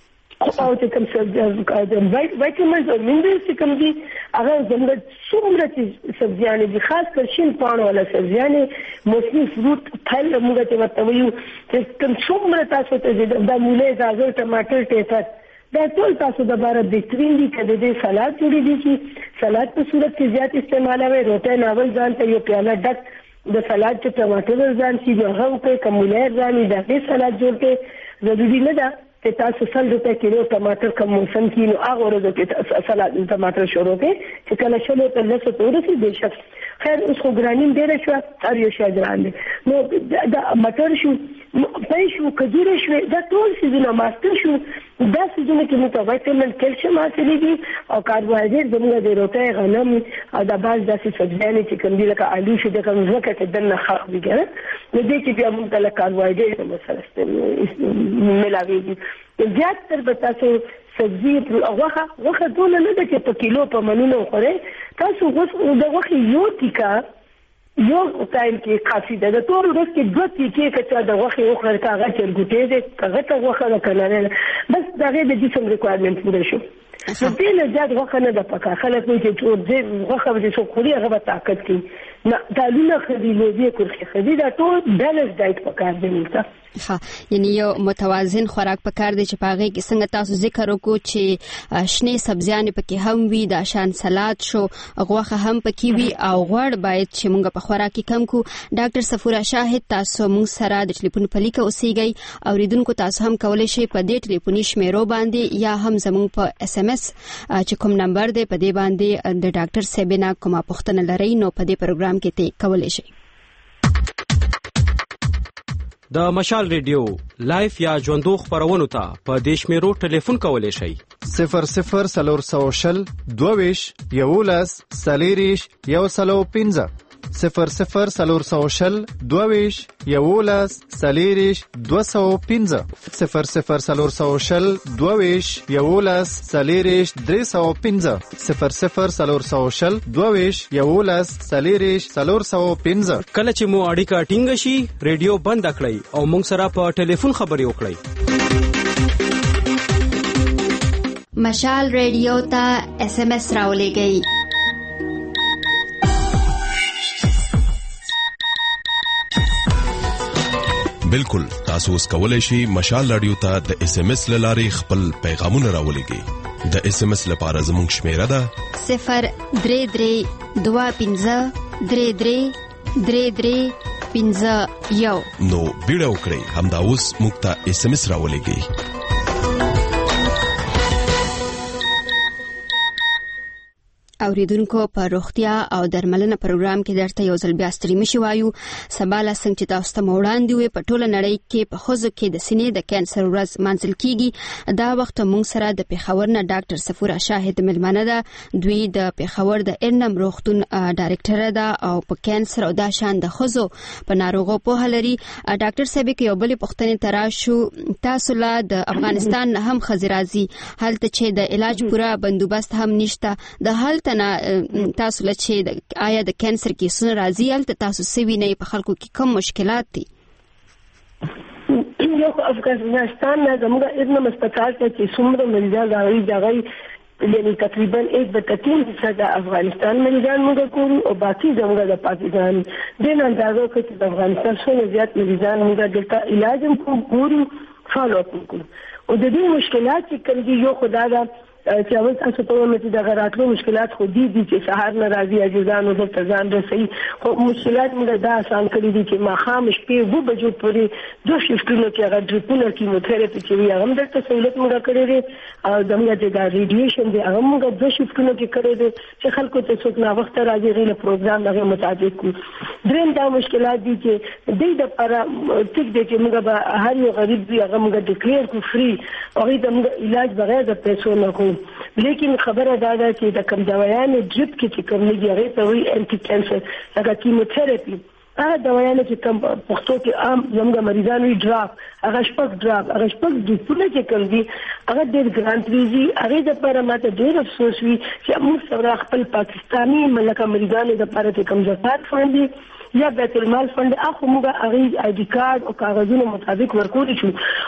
او چې کوم وایټامینز او مینرالز چې کوم دي هغه زموږ څومره چې سبزیانې دي خاص کر شین پاڼو والا سبزیانې موسمي فروټ پھل موږ ته ورته وایو چې کوم څومره تاسو ته د مولی گاجر ټماټر ټیپر دا ټول تاسو د بار بهترین دي کله دې سلاد جوړې دي چې سلاد په صورت کې زیات استعمالوي روټه ناول ځان ته یو پیاله ډک د سلاد چې ټماټر ځان چې هغه په کومولر ځان د سلاد جوړ کې ضروري نه ده چې تاسو 100 روپے کیلو ټماټر کوم موسم کې نو هغه ورځ کې سلاد ټماټر شروع کې چې کله شلو تر لسه تورسي د شخص خیر اوس خو ګرانین ډیر شو هر یو شی ګران دي نو دا مټر شو پای شو کجوره شو دا ټول سيزونه ماستر شو دا سيزونه کې موږ وایټامین کلسیم حاصلېږي او کاربوهایډریټ زموږ د روټه غنم او د باز داسې سبزیانې چې کوم دي لکه آلو شو د کوم ځکه چې دنه خاوي ګره نو دې کې بیا موږ له کاربوهایډریټ مسله ملاويږي زیات تر به تاسو سبزی غوښه دونه نه ده چې په کیلو په منونو خورئ تاسو د غوښې یو ټیکا یو ټایم کې کافي ده د ټول ورځ کې 2 ټیکې کچا د غوښې وخورئ هغه چرګوټې ده هغه ته غوښه ده کنه نه بس دا غي د جسم ریکوایرمنټ پوره شو په دې زیات غوښه نه ده پکا خلک وایي چې ټول دې غوښه به څو خوري هغه به طاقت کوي نه دا لونه خدي لوبي کورخي خدي دا ټول بیلنس ډایټ پکار دی موږ ها یعنی یو متوازن خوراک پکار دی چې پاغه کې څنګه تاسو ذکر وکړو چې شنه سبزیان پکې هم وي د شان سلاد شو غوښه هم پکې وي او غوړ باید چې موږ په خوراک کې کم کو ډاکټر صفورا شاهد تاسو موږ سره د ټلیفون په لیکه اوسېږئ او ریدونکو تاسو هم کولای شئ په دې ټلیفوني شمیرو باندې یا هم زموږ په اس ام اس چې کوم نمبر دی په دې باندې د ډاکټر سیبینا کومه پوښتنه لرئ نو په دې پروګرام کې ته کولای شئ د مشال ریډیو لایف یا ژوندو خبرونو ته په دیشمیرو ټلیفون کولای شئ 00 سلور 22 یولس سلیریش یو سلو 15 00 سلور 22 یولس سلیریش 215 00 سلور 22 یولس سلیریش 315 00 سلور 22 یولس سلیریش 315 کله چې مو اړیکه ټینګ شي ریډیو بند کړئ او موږ سره په ټلیفون خبرې وکړئ مشال ریډیو ته اس ام اس راولېږئ بالکل تاسو اوس کولای شئ مشال رادیو ته د اس ام اس لارې خپل پیغامونه راولېږئ د اس ام اس لپاره زموږ شمیره ده 03323333351 نو بیړه وکړئ همدا اوس موږ ته اس ام اس راولېږئ اوریدونکو په روغتیا او درملنه پروګرام کې درته یو ځل بیا ستړي شو وایو سباله څنګه چې تاسو ته وړاندې وي په ټوله نړۍ کې په خوځو کې د سینې د کانسر ورځ منځل کیږي دا وخت موږ سره د پیښور نه ډاکټر صفورا شاهد ملمنه ده دوی د پیښور د ارنم روغتون ډایرکټر ده او په کانسر او د شان د خوځو په ناروغو په هلري ډاکټر صاحب کې یو بل پوښتنه تراشو تاسو لا د افغانستان هم خزرازي حالت چې د علاج پورا بندوبست هم نشته د حالت تاسو لچې آیا د کانسر کیسونه راځي البته تاسو سوي نه په خلکو کې کوم مشکلات دي یو افغانستان نه زموږ ارنم هسپتال کې څومره مریضان راغلي دغه یعنی تقریبا 1/3 د افغانستان مریضان موږ کوو او باقي زموږ د پاکستان د اندازو کې د افغانستان څخه زیات مریضان موږ دلته علاج کوو فالو اپ کوو او د دې مشکلات چې کوم دي یو خدای دا چې اول تاسو ته وایم چې د غراتلو مشکلات خو دي چې سهار ناراضي اجزان او د تزان رسي خو مشکلات موږ دا آسان کړی دي چې ما خام شپې 2 بجو پورې 2 شفتونو کې هغه ډریپونه کیموتراپي چې وي هغه دلته سہولت موږ کړی دي او دغه د ریډیشن دی هغه موږ 2 شفتونو کې کړی دي چې خلکو ته څوک نا وخت راځي غیر پروګرام هغه مطابق دریم دا مشکلات دي چې د دې لپاره ټیک دي چې موږ به هر یو غریب دی هغه موږ ډیکلیئر کو فری او د علاج بغیر د پیسو نه کوو لیکن خبره دا ده چې د کوم دوايانو ډریپ کې کوم نه دی هغه ته وی انټي کانسر هغه کیموتراپي هغه دوايانو چې کوم پښتو کې عام زموږ مریضانو ډراپ هغه شپږ د پوله کې کوم دي هغه ډېر ګران دي هغه د لپاره ماته ډېر افسوس وي چې موږ سره خپل پاکستاني ملکه مریضانو د لپاره کوم ځای فند یا بیت المال فند اخو موږ هغه آی ډي کارت او کاغذونو مطابق ورکول شو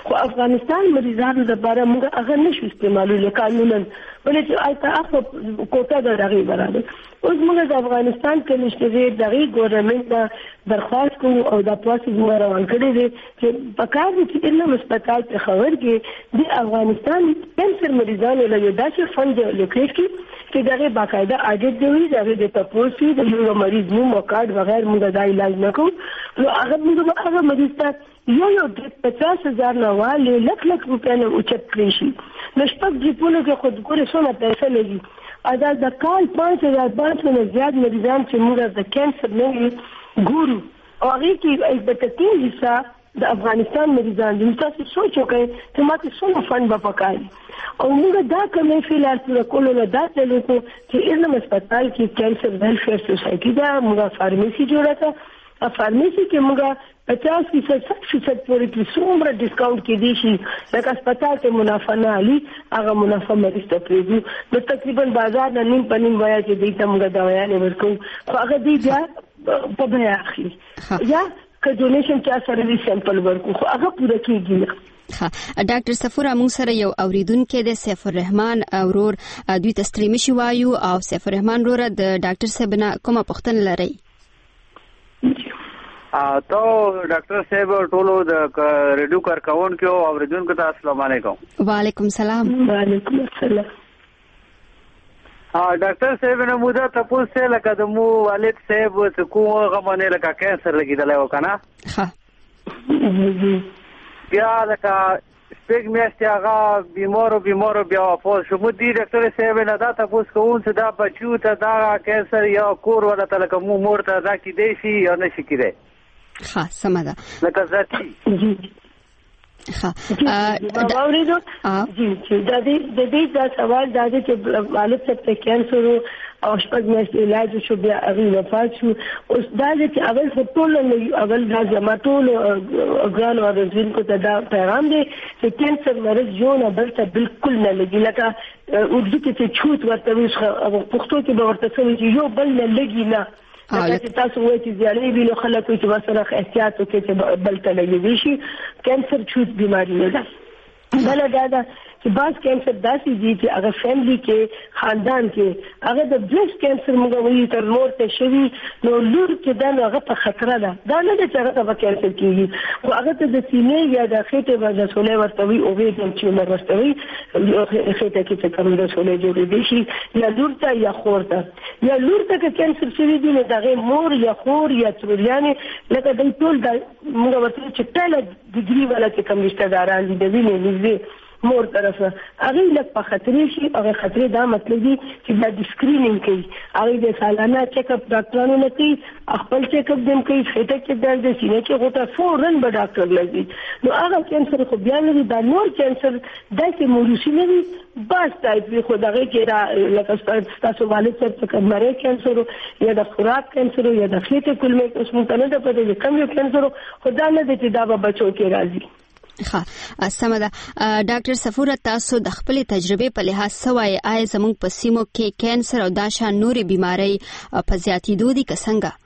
خو افغانستان مریضانو لپاره موږ هغه نشو استعمالولای قانونا ولې چې البته کوټه د دغه برابر اوس موږ د افغانستان کمیشنر دغه ګورنمنت درخواست کوو او د پروسس روان کړی دی چې په کار کې علم هسپتال په خبر کې د افغانستان کینسر مریضانو له داسې فند لوکیټ کې دغه باقاعده اډیټ دی دغه د تپوسی د یو مریض نوم او کارت بغیر موږ دا علاج نکوو نو هغه مریض ته یو 50,000 نواله لک روپیا نه اوچت کړی شي نشپک جپونه کې خودګوري څونه پیسې لګي ادا د کال 5,500 نه زیات مریضان چې موږ د کینسر نه ګورو او هغه کې البته حصہ د افغانستان مریضان دي تاسو سوچ وکړئ چې ماته څونه فند به پکای او موږ دا کومې فعال پر کولو نه دا چلو چې علم هسپتال کې کینسر ویلفیر سوسایټي دا موږ فارمیسي جوړه کړه فارمیسي کې موږ 50% پورې کې څومره ډیسکاونټ کې دي شي لکه هسپتال ته منافع نه علي هغه منافع مریض ته پریږدو نو تقریبا بازار نه نیم پنیم ویا چې دوی ته موږ دوايانې ورکوو خو هغه دی بیا په بیا اخلي یا که ډونیشن چا سره وی سیمپل ورکو خو هغه پوره کېږي نه ډاکټر صفور موږ سره یو اوریدونکو د سیف الرحمن اورور دوی تستریمي شي وایو او سیف الرحمن وروره د ډاکټر صاحب نه کومه پوښتنه لري تو ډاکټر صاحب ټولو د ریډیو کارکونکو او اوریدونکو ته السلام علیکم وعلیکم السلام وعلیکم السلام ډاکټر صاحب نه مودا تاسو ته لکه د مو والد صاحب څه کومه غمنه لکه کینسر لګیدل و کنه ها بیا لکه سپیګ میاشتې هغه بیمارو بیا واپس شو مو دی ډاکټر صاحب نه دا تاسو کوم څه دا بچو ته دا کینسر یا کور ولا ته لکه مو مور ته دا کې دی شي یا نشي کېدی ها سمدا لکه ذاتی ها اوریدو جی د دې دا سوال دا چې والد څخه کینسر او شپږ میاشتې علاج شو بیا هغه وفات شو اوس دا چې اول ټول اول دا زماتول ګران او رزین کو ته دا پیغام دی چې کینسر مرض یو نه بل ته بالکل نه لګي لکه اردو کې چې چوت ورته وي او پښتو کې به ورته سوي یو بل نه لګي نه چې تاسو وایي چې زیالې ویلو خلک چې وسره احتیاط وکړي چې بل ته لګي شي کینسر چوت بیماری نه ده بل دا چې باز کینسر داسې دي چې هغه فیملی کې خاندان کې هغه د بریسټ کینسر موږ وایي تر مور ته شوی نو لور کې دا هغه په خطر ده دا نه چې هغه په کینسر کېږي خو هغه ته د سینې یا د خېټې باندې سولې ورته وي او وی چې عمر ورته وي خېټه کې څه کوم د سولې جوړې دي شي یا لور ته یا خور ته یا لور ته کینسر شوی دي نو دغه مور یا خور یا تروریانې لکه د ټول د موږ ورته چې ټول ډیګري ولا چې کوم رشتہ داران دي د وینې نږدې مور طرفه هغه لکه په خطرې شي هغه خطرې دا مطلب دی چې دا سکرینینګ کوي هغه د سالانه چیک اپ ډاکټرانو نه کوي خپل چیک اپ دم کوي خېټه کې درد سینې کې غوټه فورن به ډاکټر لګي نو هغه کینسر خو بیا نه دا نور کینسر داسې موروثي نه وي بس ټایپ خو دغه کې را لکه تاسو والد څخه کمره کینسر یا د خوراک کینسر یا د خېټې کولمې اوس مونږ نه د پدې کم یو کینسر خدا نه دې دا به بچو کې راځي ښه سمه ده ډاکټر صفور تاسو د خپل تجربه په لحاظ سوای آی زموږ په سیمو کې کینسر او دا شان نوري بيمارۍ په زیاتېدو دي که څنګه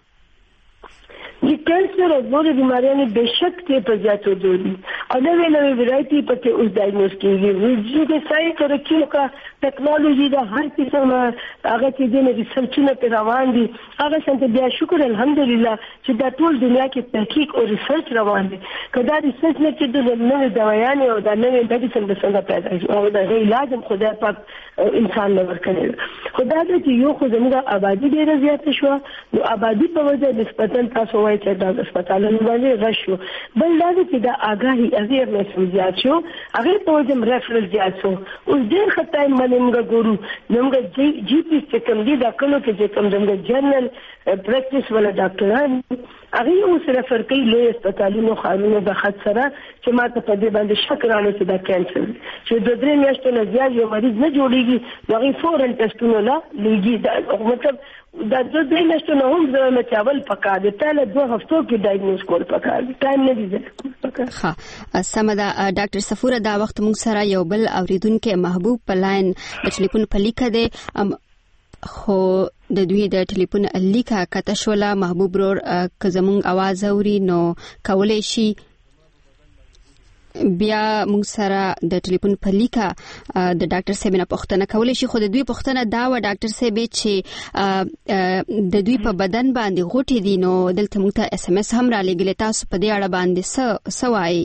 د کینسر او نورو بیماریانو بشک کې په زیاتېدو دي او نوې ورایټي په کې اوس ډایګنوز کیږي چې ساينس ترقی وکړه ټیکنالوژي د هر قسم هغه کې د ریسرچونو په روان دي هغه څنګه بیا شکر الحمدلله چې د ټول دنیا کې تحقیق او ریسرچ روان دي کدا ریسرچ نه کې د نوې دوايانې او د نوې میډیسن د څنګه پیدا شي او د علاج خدای پاک انسان نه ورکړي خدای دې چې یو خو زموږ آبادی ډیره زیاته شو نو آبادی په وجه نسبتا تاسو وایي چې د هسپتالونو باندې راشو بل دا چې د آگاهي اویرنس زیات شو هغه په وجه ریفرل زیات شو اوس ډیر خطای موږ ګورو موږ جی پی چې کوم دي دا کلو کې چې کوم زموږ جنرال پریکټیس ولا ډاکټران هغه اوس ریفر کوي له هسپتالونو خانونو د خط سره چې ماته په دې باندې شک رانه چې دا کینسر چې د درې میاشتو نه زیات یو مریض نه جوړیږي هغه فورن ټیسټونه لا لګي دا مطلب دا د درې میاشتو نه هم زما چاول پکا دي ته 2 هفتو کې ډایګنوز کول پکا دي ټایم نه دی ښه سمدا ډاکټر صفور دا وخت موږ سره یو بل اوریدونکو محبوب په لاین د ټلیفون په لیکه دی خو د دوی د ټلیفون لیکه کته شوله محبوب رور که زمونږ आवाज اوري نو کولای شي بیا موږ سره د ټلیفون په لیکه د ډاکټر صاحب نه پوښتنه کولی شي، خو د دوی پوښتنه دا و ډاکټر صاحب چې د دوی په بدن باندې غوټې دي، نو دلته موږ ته SMS هم را لېږلی، تاسو په دې اړه باندې څه وایي؟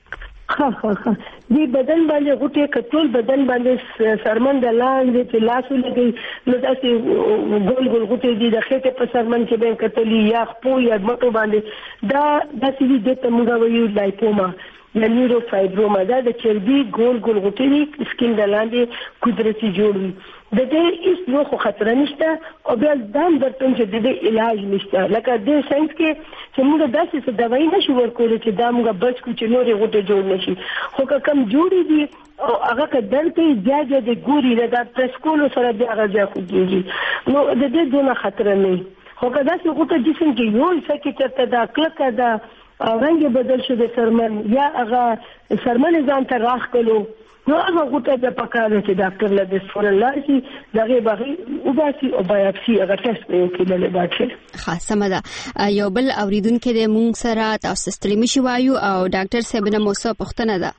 دی بدن باندې غوټه کټول بدن باندې سرمن د لاندې چې لاس ولګي نو داسې ګول ګول غوټه دي د خېټه په سرمن کې به کټلی یا خپو یا مټو باندې دا داسې دي ته موږ وایو لایپوما یا نیوروفایبروما، دا د چربي ګول ګول غوټې دي سکین د لاندې قدرتي جوړوي. د دې هیڅ نو خو خطر نشته او بیا دام درته چې د دې علاج نشته، لکه د ساينس کې چې موږ داسې څه دوايي نشو ورکولی چې دا موږ بچ کو چې نورې غوټې جوړ نشي، خو که کم جوړې دي او هغه که درته زیاده د ګوري نه دا پرسکولو سره بیا هغه ځای خوږېږي، نو د دې دونه خطر نه وي. خو که داسې غوټه جسم کې یو څه کې چېرته دا کلکه ده رنګ بدل شو د سرمن یا هغه سرمن ځان ته راخ کلو، نو هغه غوټه د پکاره چې ډاکټر له د فورن لاري دغه بغي او باسي او بایپسي هغه ټیسټ کوي له ډاکټر. خاصه ده یو بل اوریدونکو د مونږ سره تاسو ستړي مشي وایو او ډاکټر صاحب نه موسه پوښتنه ده.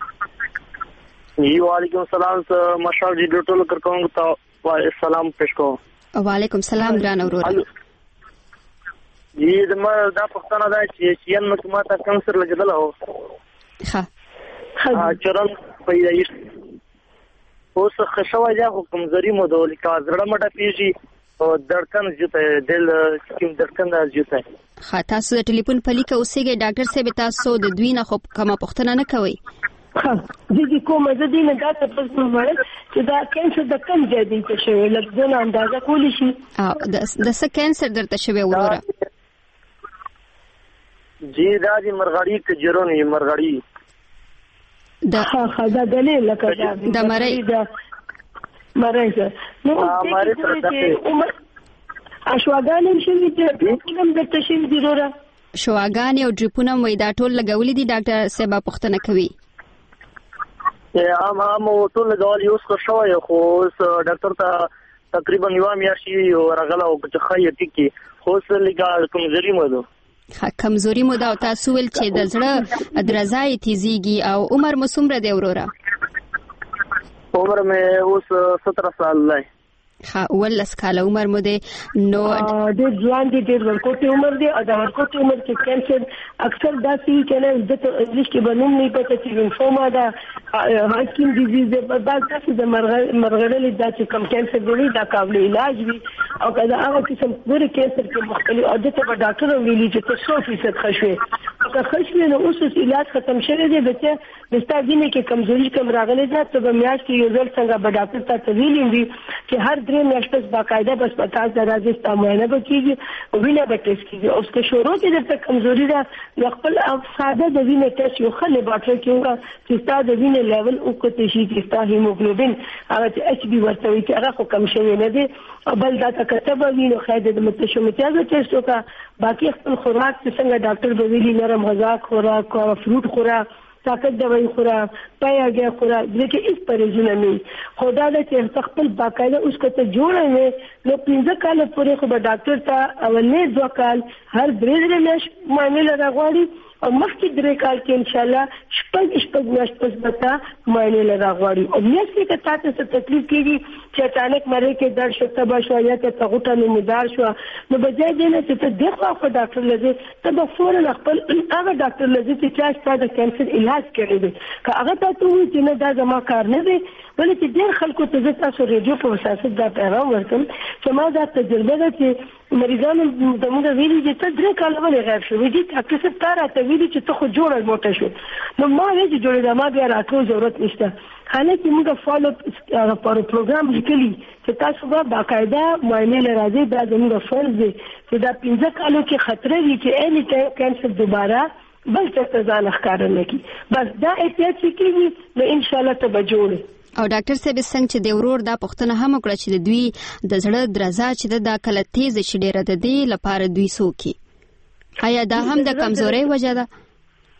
وعلیکم السلام مشال جی ډاکټر کرکونګ ته سلام پېښ کوم. وعلیکم السلام ګران اورور. جی دما دا پښتنه ده چې ین مکماته کانسر لګیدل او چرن پیدایش اوس خښوه یا کمزوري مو د لیکا زړه مټه پیږي او دړکن جته دل کوم دړکن راځي. تاسو د ټلیفون په لیکه اوسېږئ ډاکټر صاحب تاسو د دوی نه خو کومه پښتنه نه کوي؟ دي کومه زدي نه دا تاسو وایي چې دا کانسر د کم ځای دی چې شوی لږه اندازه کولی شي. د څه کانسر درته شوی وروره؟ جی دا دی مرغړی کجرونی مرغړی دا دلیل لکه دا مړی نو اشواګانې شوي چې کوم د تشین دی وروره شواګانې او ډریپونه مې دا ټول لګولې دي ډاکټر صاحب پوښتنه کوي. عام ټول لګول یو څه شوی خو ډاکټر ته تقریبا یو میاشتې او راغله او چې خیر ټکی خو څه لګال کمزوري مو ده. کمزوري مو دا تاسو ول چې د زړه درزای تیزیږي او عمر مو څومره دی وروره؟ عمر مې اوس 17 سال دی. ولس کاله عمر مو دی نو د ځوان دي د ورکوټي عمر دی او د ورکوټي عمر کې کانسر اکثر داسې کنه د انګلیش کې بنوم نه پته چې لمفوما دا هاکین ډیزیز د بعد تاسو د مرغړلې د چې کم کانسر دی دا قابل علاج وي او کله هغه قسم ګوري کانسر کې مختلف عادت په ډاکټر ویلي چې 100% خښوي او که خښوي نو اوس علاج ختم شوی دی د ستاسو کې کمزوري کم راغلي ده ته به میاش کې یو ځل څنګه به ډاکټر ته ویلي وي چې هر درې میاشتې باقاعده بس پتا راځي ستاسو معاینه وکړي او وینه به ټیسټ کیږي او که شروع کې د کمزوري ده خپل ساده د وینې ټیسټ یو خل باټر کیږي چې ستاسو د وینې لیول او کوته شي چې ستاسو هیموګلوبین هغه ایچ بي ورته وي چې هغه کم شوی نه دی او بل دا کتابه وینو خاید د متشومتیاز ټیسټ وکړه باقي خپل خوراک څنګه ډاکټر به ویلي نرم غذا خوراک او فروټ خوراک طاقت دوائی خوراک پیاګه خوراک دغه هیڅ پرېزونه نه خدا دې چې خپل باقاعده اوس کته جوړه نه نو 15 کال پورې خو به ډاکټر ته اولنې 2 کال هر درې میاشتې معاینه راغواړي او مخکې 3 کال کې ان شاء الله شپږ میاشتې پس معاینه راغواړي او میاشتې کې تاسو ته تکلیف کیږي چې اچانک مریض کې درد شته به شو یا ته غوټه نه مدار شو نو بجای دې نه چې ته دغه خو ډاکټر لږه ته به فورا خپل هغه ډاکټر لږه چې تاسو د کانسر علاج کړی دی که هغه تاسو وایي چې نه دا زما کار نه دی ولې چې ډېر خلکو ته تاسو ریډیو په وسیله دا پیغام ورکوم چې ما دا تجربه ده چې مریضانو د موږ ویلي چې ته 3 کال ولې غیر شوې دي ډاکټر صاحب تا راته ویلي چې ته خو جوړه موټه شو نو ما ویل چې جوړه ما بیا راتلو ضرورت نشته حالکه موږ فالو پر پروګرام لیکلي چې تاسو به باقاعده معاینه راځي دا زموږ فرض دی چې دا 15 کالو کې خطر وي چې اني ټایم کانسر دوباره بل څه ځان ښکار نه کی بس دا احتیاط کیږي نو ان شاء الله ته به جوړه. او ډاکټر صاحب څنګه چې د ورور دا پښتنه هم وکړه چې د دوی د زړه درزا چې د کله تیز شي ډیره د دې لپاره دوی سوکي آیا دا هم د کمزوري وجه ده؟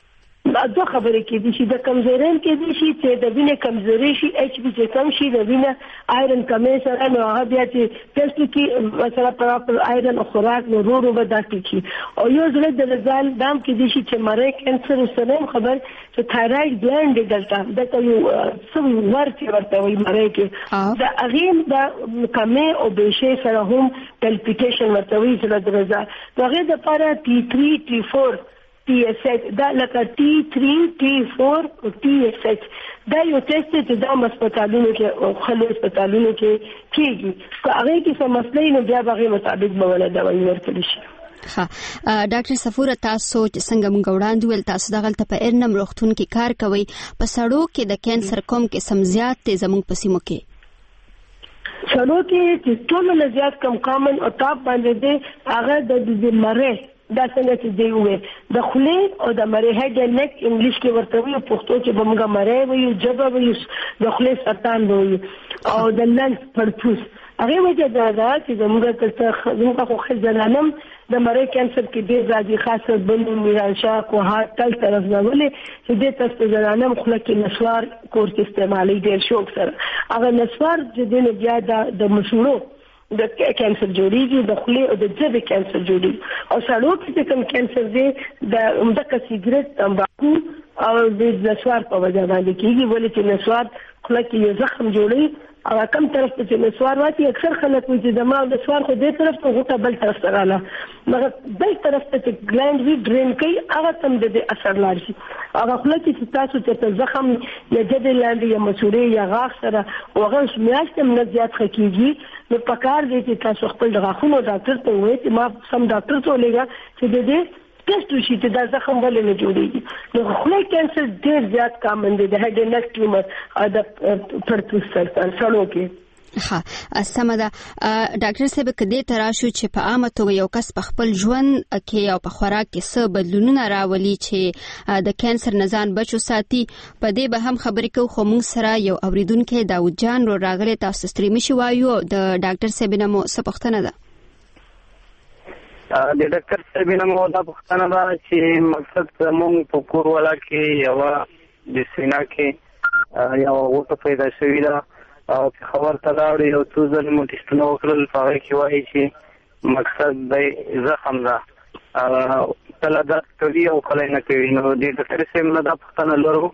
دوه خبرې کې دي چې د کمزورین کې دي چې د وینې کمزوري شي ایچ بي چې کم شي د وینې آیرن کمې سره نو هغه بیا چې ټیسټ کې مثلا پراپر آیرن خوراک نو ورو به دا کیږي او یو ځل د رزال دام کې دي چې مری کانسر سره خبر چې تایرویډ ګلانډ دلته د یو څو ورته ورته وي مری کې د اغیم د کمې او بشه سره هم پلپیټیشن ورته وي چې د رزال هغه د لپاره T3 T4 TSH دا لکه T3 T4 او TSH دا یو ټیسټ چې د هسپتالونو کې او خلک هسپتالونو کې کیږي که هغه کې څه مسلې نو بیا هغه مطابق به ولا دوايي ورکړي شي. ډاکټر صفوره تاسو چې څنګه موږ وړاندې ول تاسو دغلته په ارنم روغتون کې کار کوي په سړو کې د کانسر کوم کې سمزيات ته زموږ په سیمو کې سړو کې چې ټول نه زیات کم کامن او ټاپ باندې دي هغه د مره دا څنګه چې دی وې د خولې او د مری هډ نیک انګلیش کې ورته وي پښتو کې به موږ مری وي جبه وي د خولې سرطان وي او د لنګ پړپوس هغه وجه دا چې موږ خو خزانم د مری کانسر کې ډېر راځي خاصه بل میرانشا کوه تل طرف نه ولې چې د تاسو زنانم خله کې نسوار کور کې استعمالي ډېر شوق سره هغه نسوار چې د بیا د مشورو د کانسر جوړیږي د خولې او د جبه کانسر جوړیږي او سړو کې کوم کانسر دی د عمدک سیګریټ تمباکو او د نسوار په وجه باندې کیږي ولې چې نسوار خله کې یو زخم جوړي او کوم طرف ته چې نسوار واچي اکثر خلک وایي چې دماغ د نسوار خو دې طرف ته غوټه بل طرف ته رااله مګر بل طرف ته چې ګلانډ وی ډرین کوي هغه تم د اثر لار شي هغه خله کې تاسو ته زخم یا جدي لاندې یا مسوري یا غاښ سره هغه میاشت نه زیات خکېږي نو پکار دی چې تاسو خپل غاښونو ډاکټر ته وایي چې ما سم ډاکټر ته لګا چې د دې ټیسټ وشي چې دا زخم ولې نه جوړیږي نو خولې کانسر ډېر زیات کامن دی د هډ نیک ټیومر او د پړپوس سرطان سړو کې سمه ده ډاکټر صاحب کدی تراشو چې په عامه توګه یو کس په خپل ژوند کې او په خوراک کې څه بدلونونه راولي چې د کانسر نه ځان بچو ساتي په دې به هم خبرې کوو خو موږ سره یو اوریدونکو داود جان رو راغلی تاسو ستړي مشي وایو د ډاکټر صاحب نه مو څه پوښتنه ده د ډاکټر صاحب نه مو دا پوښتنه ده چې مقصد موږ په کور ولا کې یو د سینا کې یو وټه پیدا شوې ده او خبر ته راوړي یو څو ځل مو ټیسټونه وکړل په هغه کې وایي چې مقصد د زخم ده کله درد کوي او کله نه کوي نو د ډاکټر صاحب نه دا پوښتنه لرو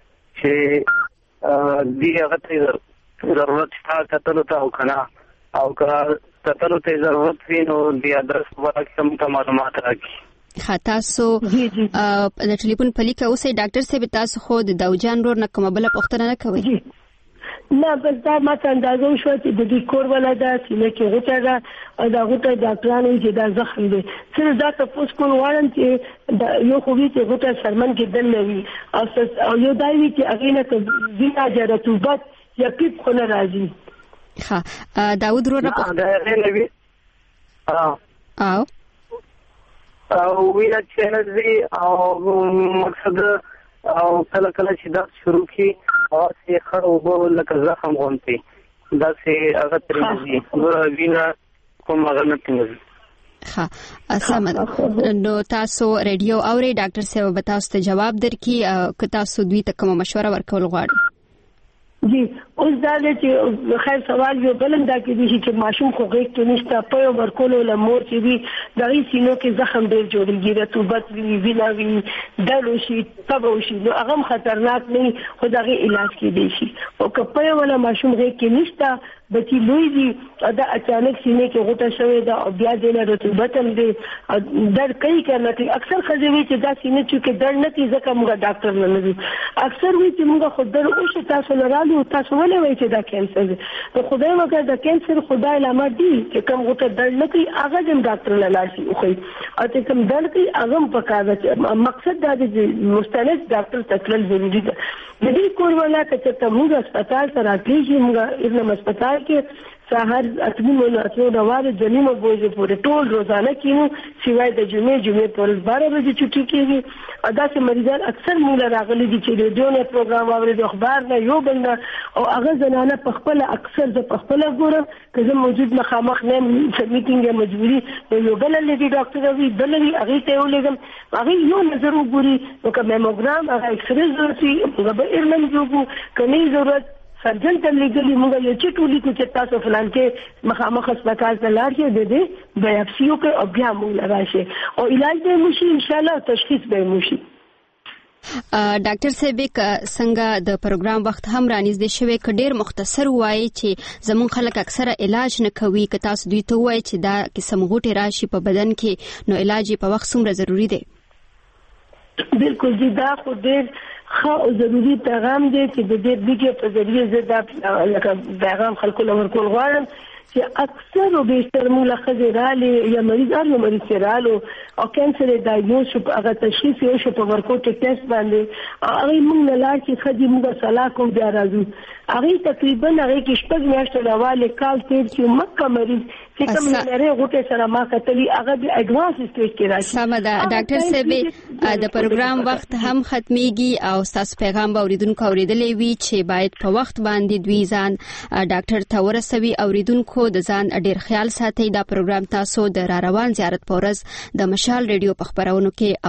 چې دې هغه ته ضرورت شته کتلو ته او کنه او که کتلو ته ضرورت وي نو د ادرس په اړه کوم معلومات راکړي تاسو د ټلیفون په لیکه اوسئ ډاکټر صاحب تاسو خو د داوجان رور نه کومه بل پوښتنه نه کوي نه بس دا ماته اندازه شو چې د دې کور ولا دا چې کې غوټه ده او دا غوټه ډاکټرانو چې دا زخم دی سره دا تاسو کوم وایي چې یو خو چې غوټه سرمن کې دل لوي او یو دا وی چې اغه نه وینا جراتوبت یا پیپ خو نه راځي داود رو دا غلوي او وینا چې نه او مقصد او کله کله چې دا شروع کی او چې خړو لکه زخم غونتي دا چې هغه ترېږي نور وینا کوم هغه نه تنګي سمه نو تاسو ریډیو اوري ډاکټر صاحب تاسو ته جواب درکې که تاسو دوی ته کوم مشوره ورکول غواړئ جی اوس دا چې خیر سوال یو بلم دا کې دي چې ماشوم خو غېږ کې نشته په ورکولو لمور چې وي دغه سینو کې زخم ډېر جوړیږي رطوبت وي وینا وي دلو شي تبو شي نو هغه خطرناک نه خو دغه علاج کې دي شي او که په ولا ماشوم غېږ کې نشته بچی لوی دي دا اچانک سینې کې غوټه شوې ده او بیا د رطوبت هم دي درد کوي کنه اکثر خځې چې دا سینې چې درد نه کوي ځکه موږ ډاکټر نه لرو اکثر وی چې موږ خود درد او شي تاسو لرالو تاسو ولې وایي چې دا کانسر دی نو خدای وکړه دا کانسر خدای علامات دي چې کوم غوټه درد نه کوي هغه د ډاکټر له لاسي خو او چې کوم درد کوي هغه په کاغذ مقصد دا دی مستند ډاکټر تکل ضروري ده د دې کور ولا ته چې موږ هسپتال ته راځي موږ ارنم هسپتال کې سحر اتمنو نو روانه جنیمه بوزه پورې ټول روزانه کینو سوای د جمعې پر 12 بجې چټي کیږي ادا سه مریضان اکثر موږ راغلي دي چې ریډیو نه پروګرام اوري د اخبار نه یو بنده او هغه زنانه په خپل اکثر د په خپل ګورم که زه موجود مخامخ نه میټینګ مجبوری یو بل لدی ډاکټر وی بلوي هغه ته ولګم هغه یو نظر وګوري نو که میموګرام هغه ایکسرې ضرورتي هغه به ایرمن جوړو کني ضرورت سرجن ته لګلی موږ یو چټ ولیکو چې تاسو فلان کې مخامخ هسپتال ته لاړ شئ د دې بایپسیو کې او بیا موږ راشي او علاج به موشي ان شاء الله تشخیص به موشي ډاکټر صاحب څنګه د پروګرام وخت هم رانږدې شوی ک ډیر مختصر وایي چې زمون خلک اکثره علاج نه کوي که تاسو دوی ته وایي چې دا قسم غوټه راشي په بدن کې نو علاج په وخت څومره ضروری دی بالکل دي دا خو ډیر خو ضروری پیغام دی چې د دې ویډیو په ذریعہ زه دا لکه پیغام خلکو لور کول غواړم چې اکثر او بیشتر موږ خزراله یا مریض ارنو مریض سرالو او کانسر ډایګنوز شو هغه تشخیص یو شو په ورکوټ ټیسټ باندې هغه موږ نه لاړ چې خدي موږ صلاح کوم بیا راځو هغه تقریبا هغه کې شپږ میاشتې راواله کال تیر چې مکه مریض چې کوم لري غوټه سره ما کتلی هغه د اډوانس سټیج کې راشي سم ده ډاکټر صاحب د پروګرام وخت هم ختميږي او تاسو پیغام اوریدونکو اوریدلې وی چې باید په وخت باندې دوی ځان ډاکټر ته ورسوي اوریدونکو د ځان ډیر خیال ساتي دا پروګرام تاسو د روان زیارت پورز د مشال ریډیو په خبرونو کې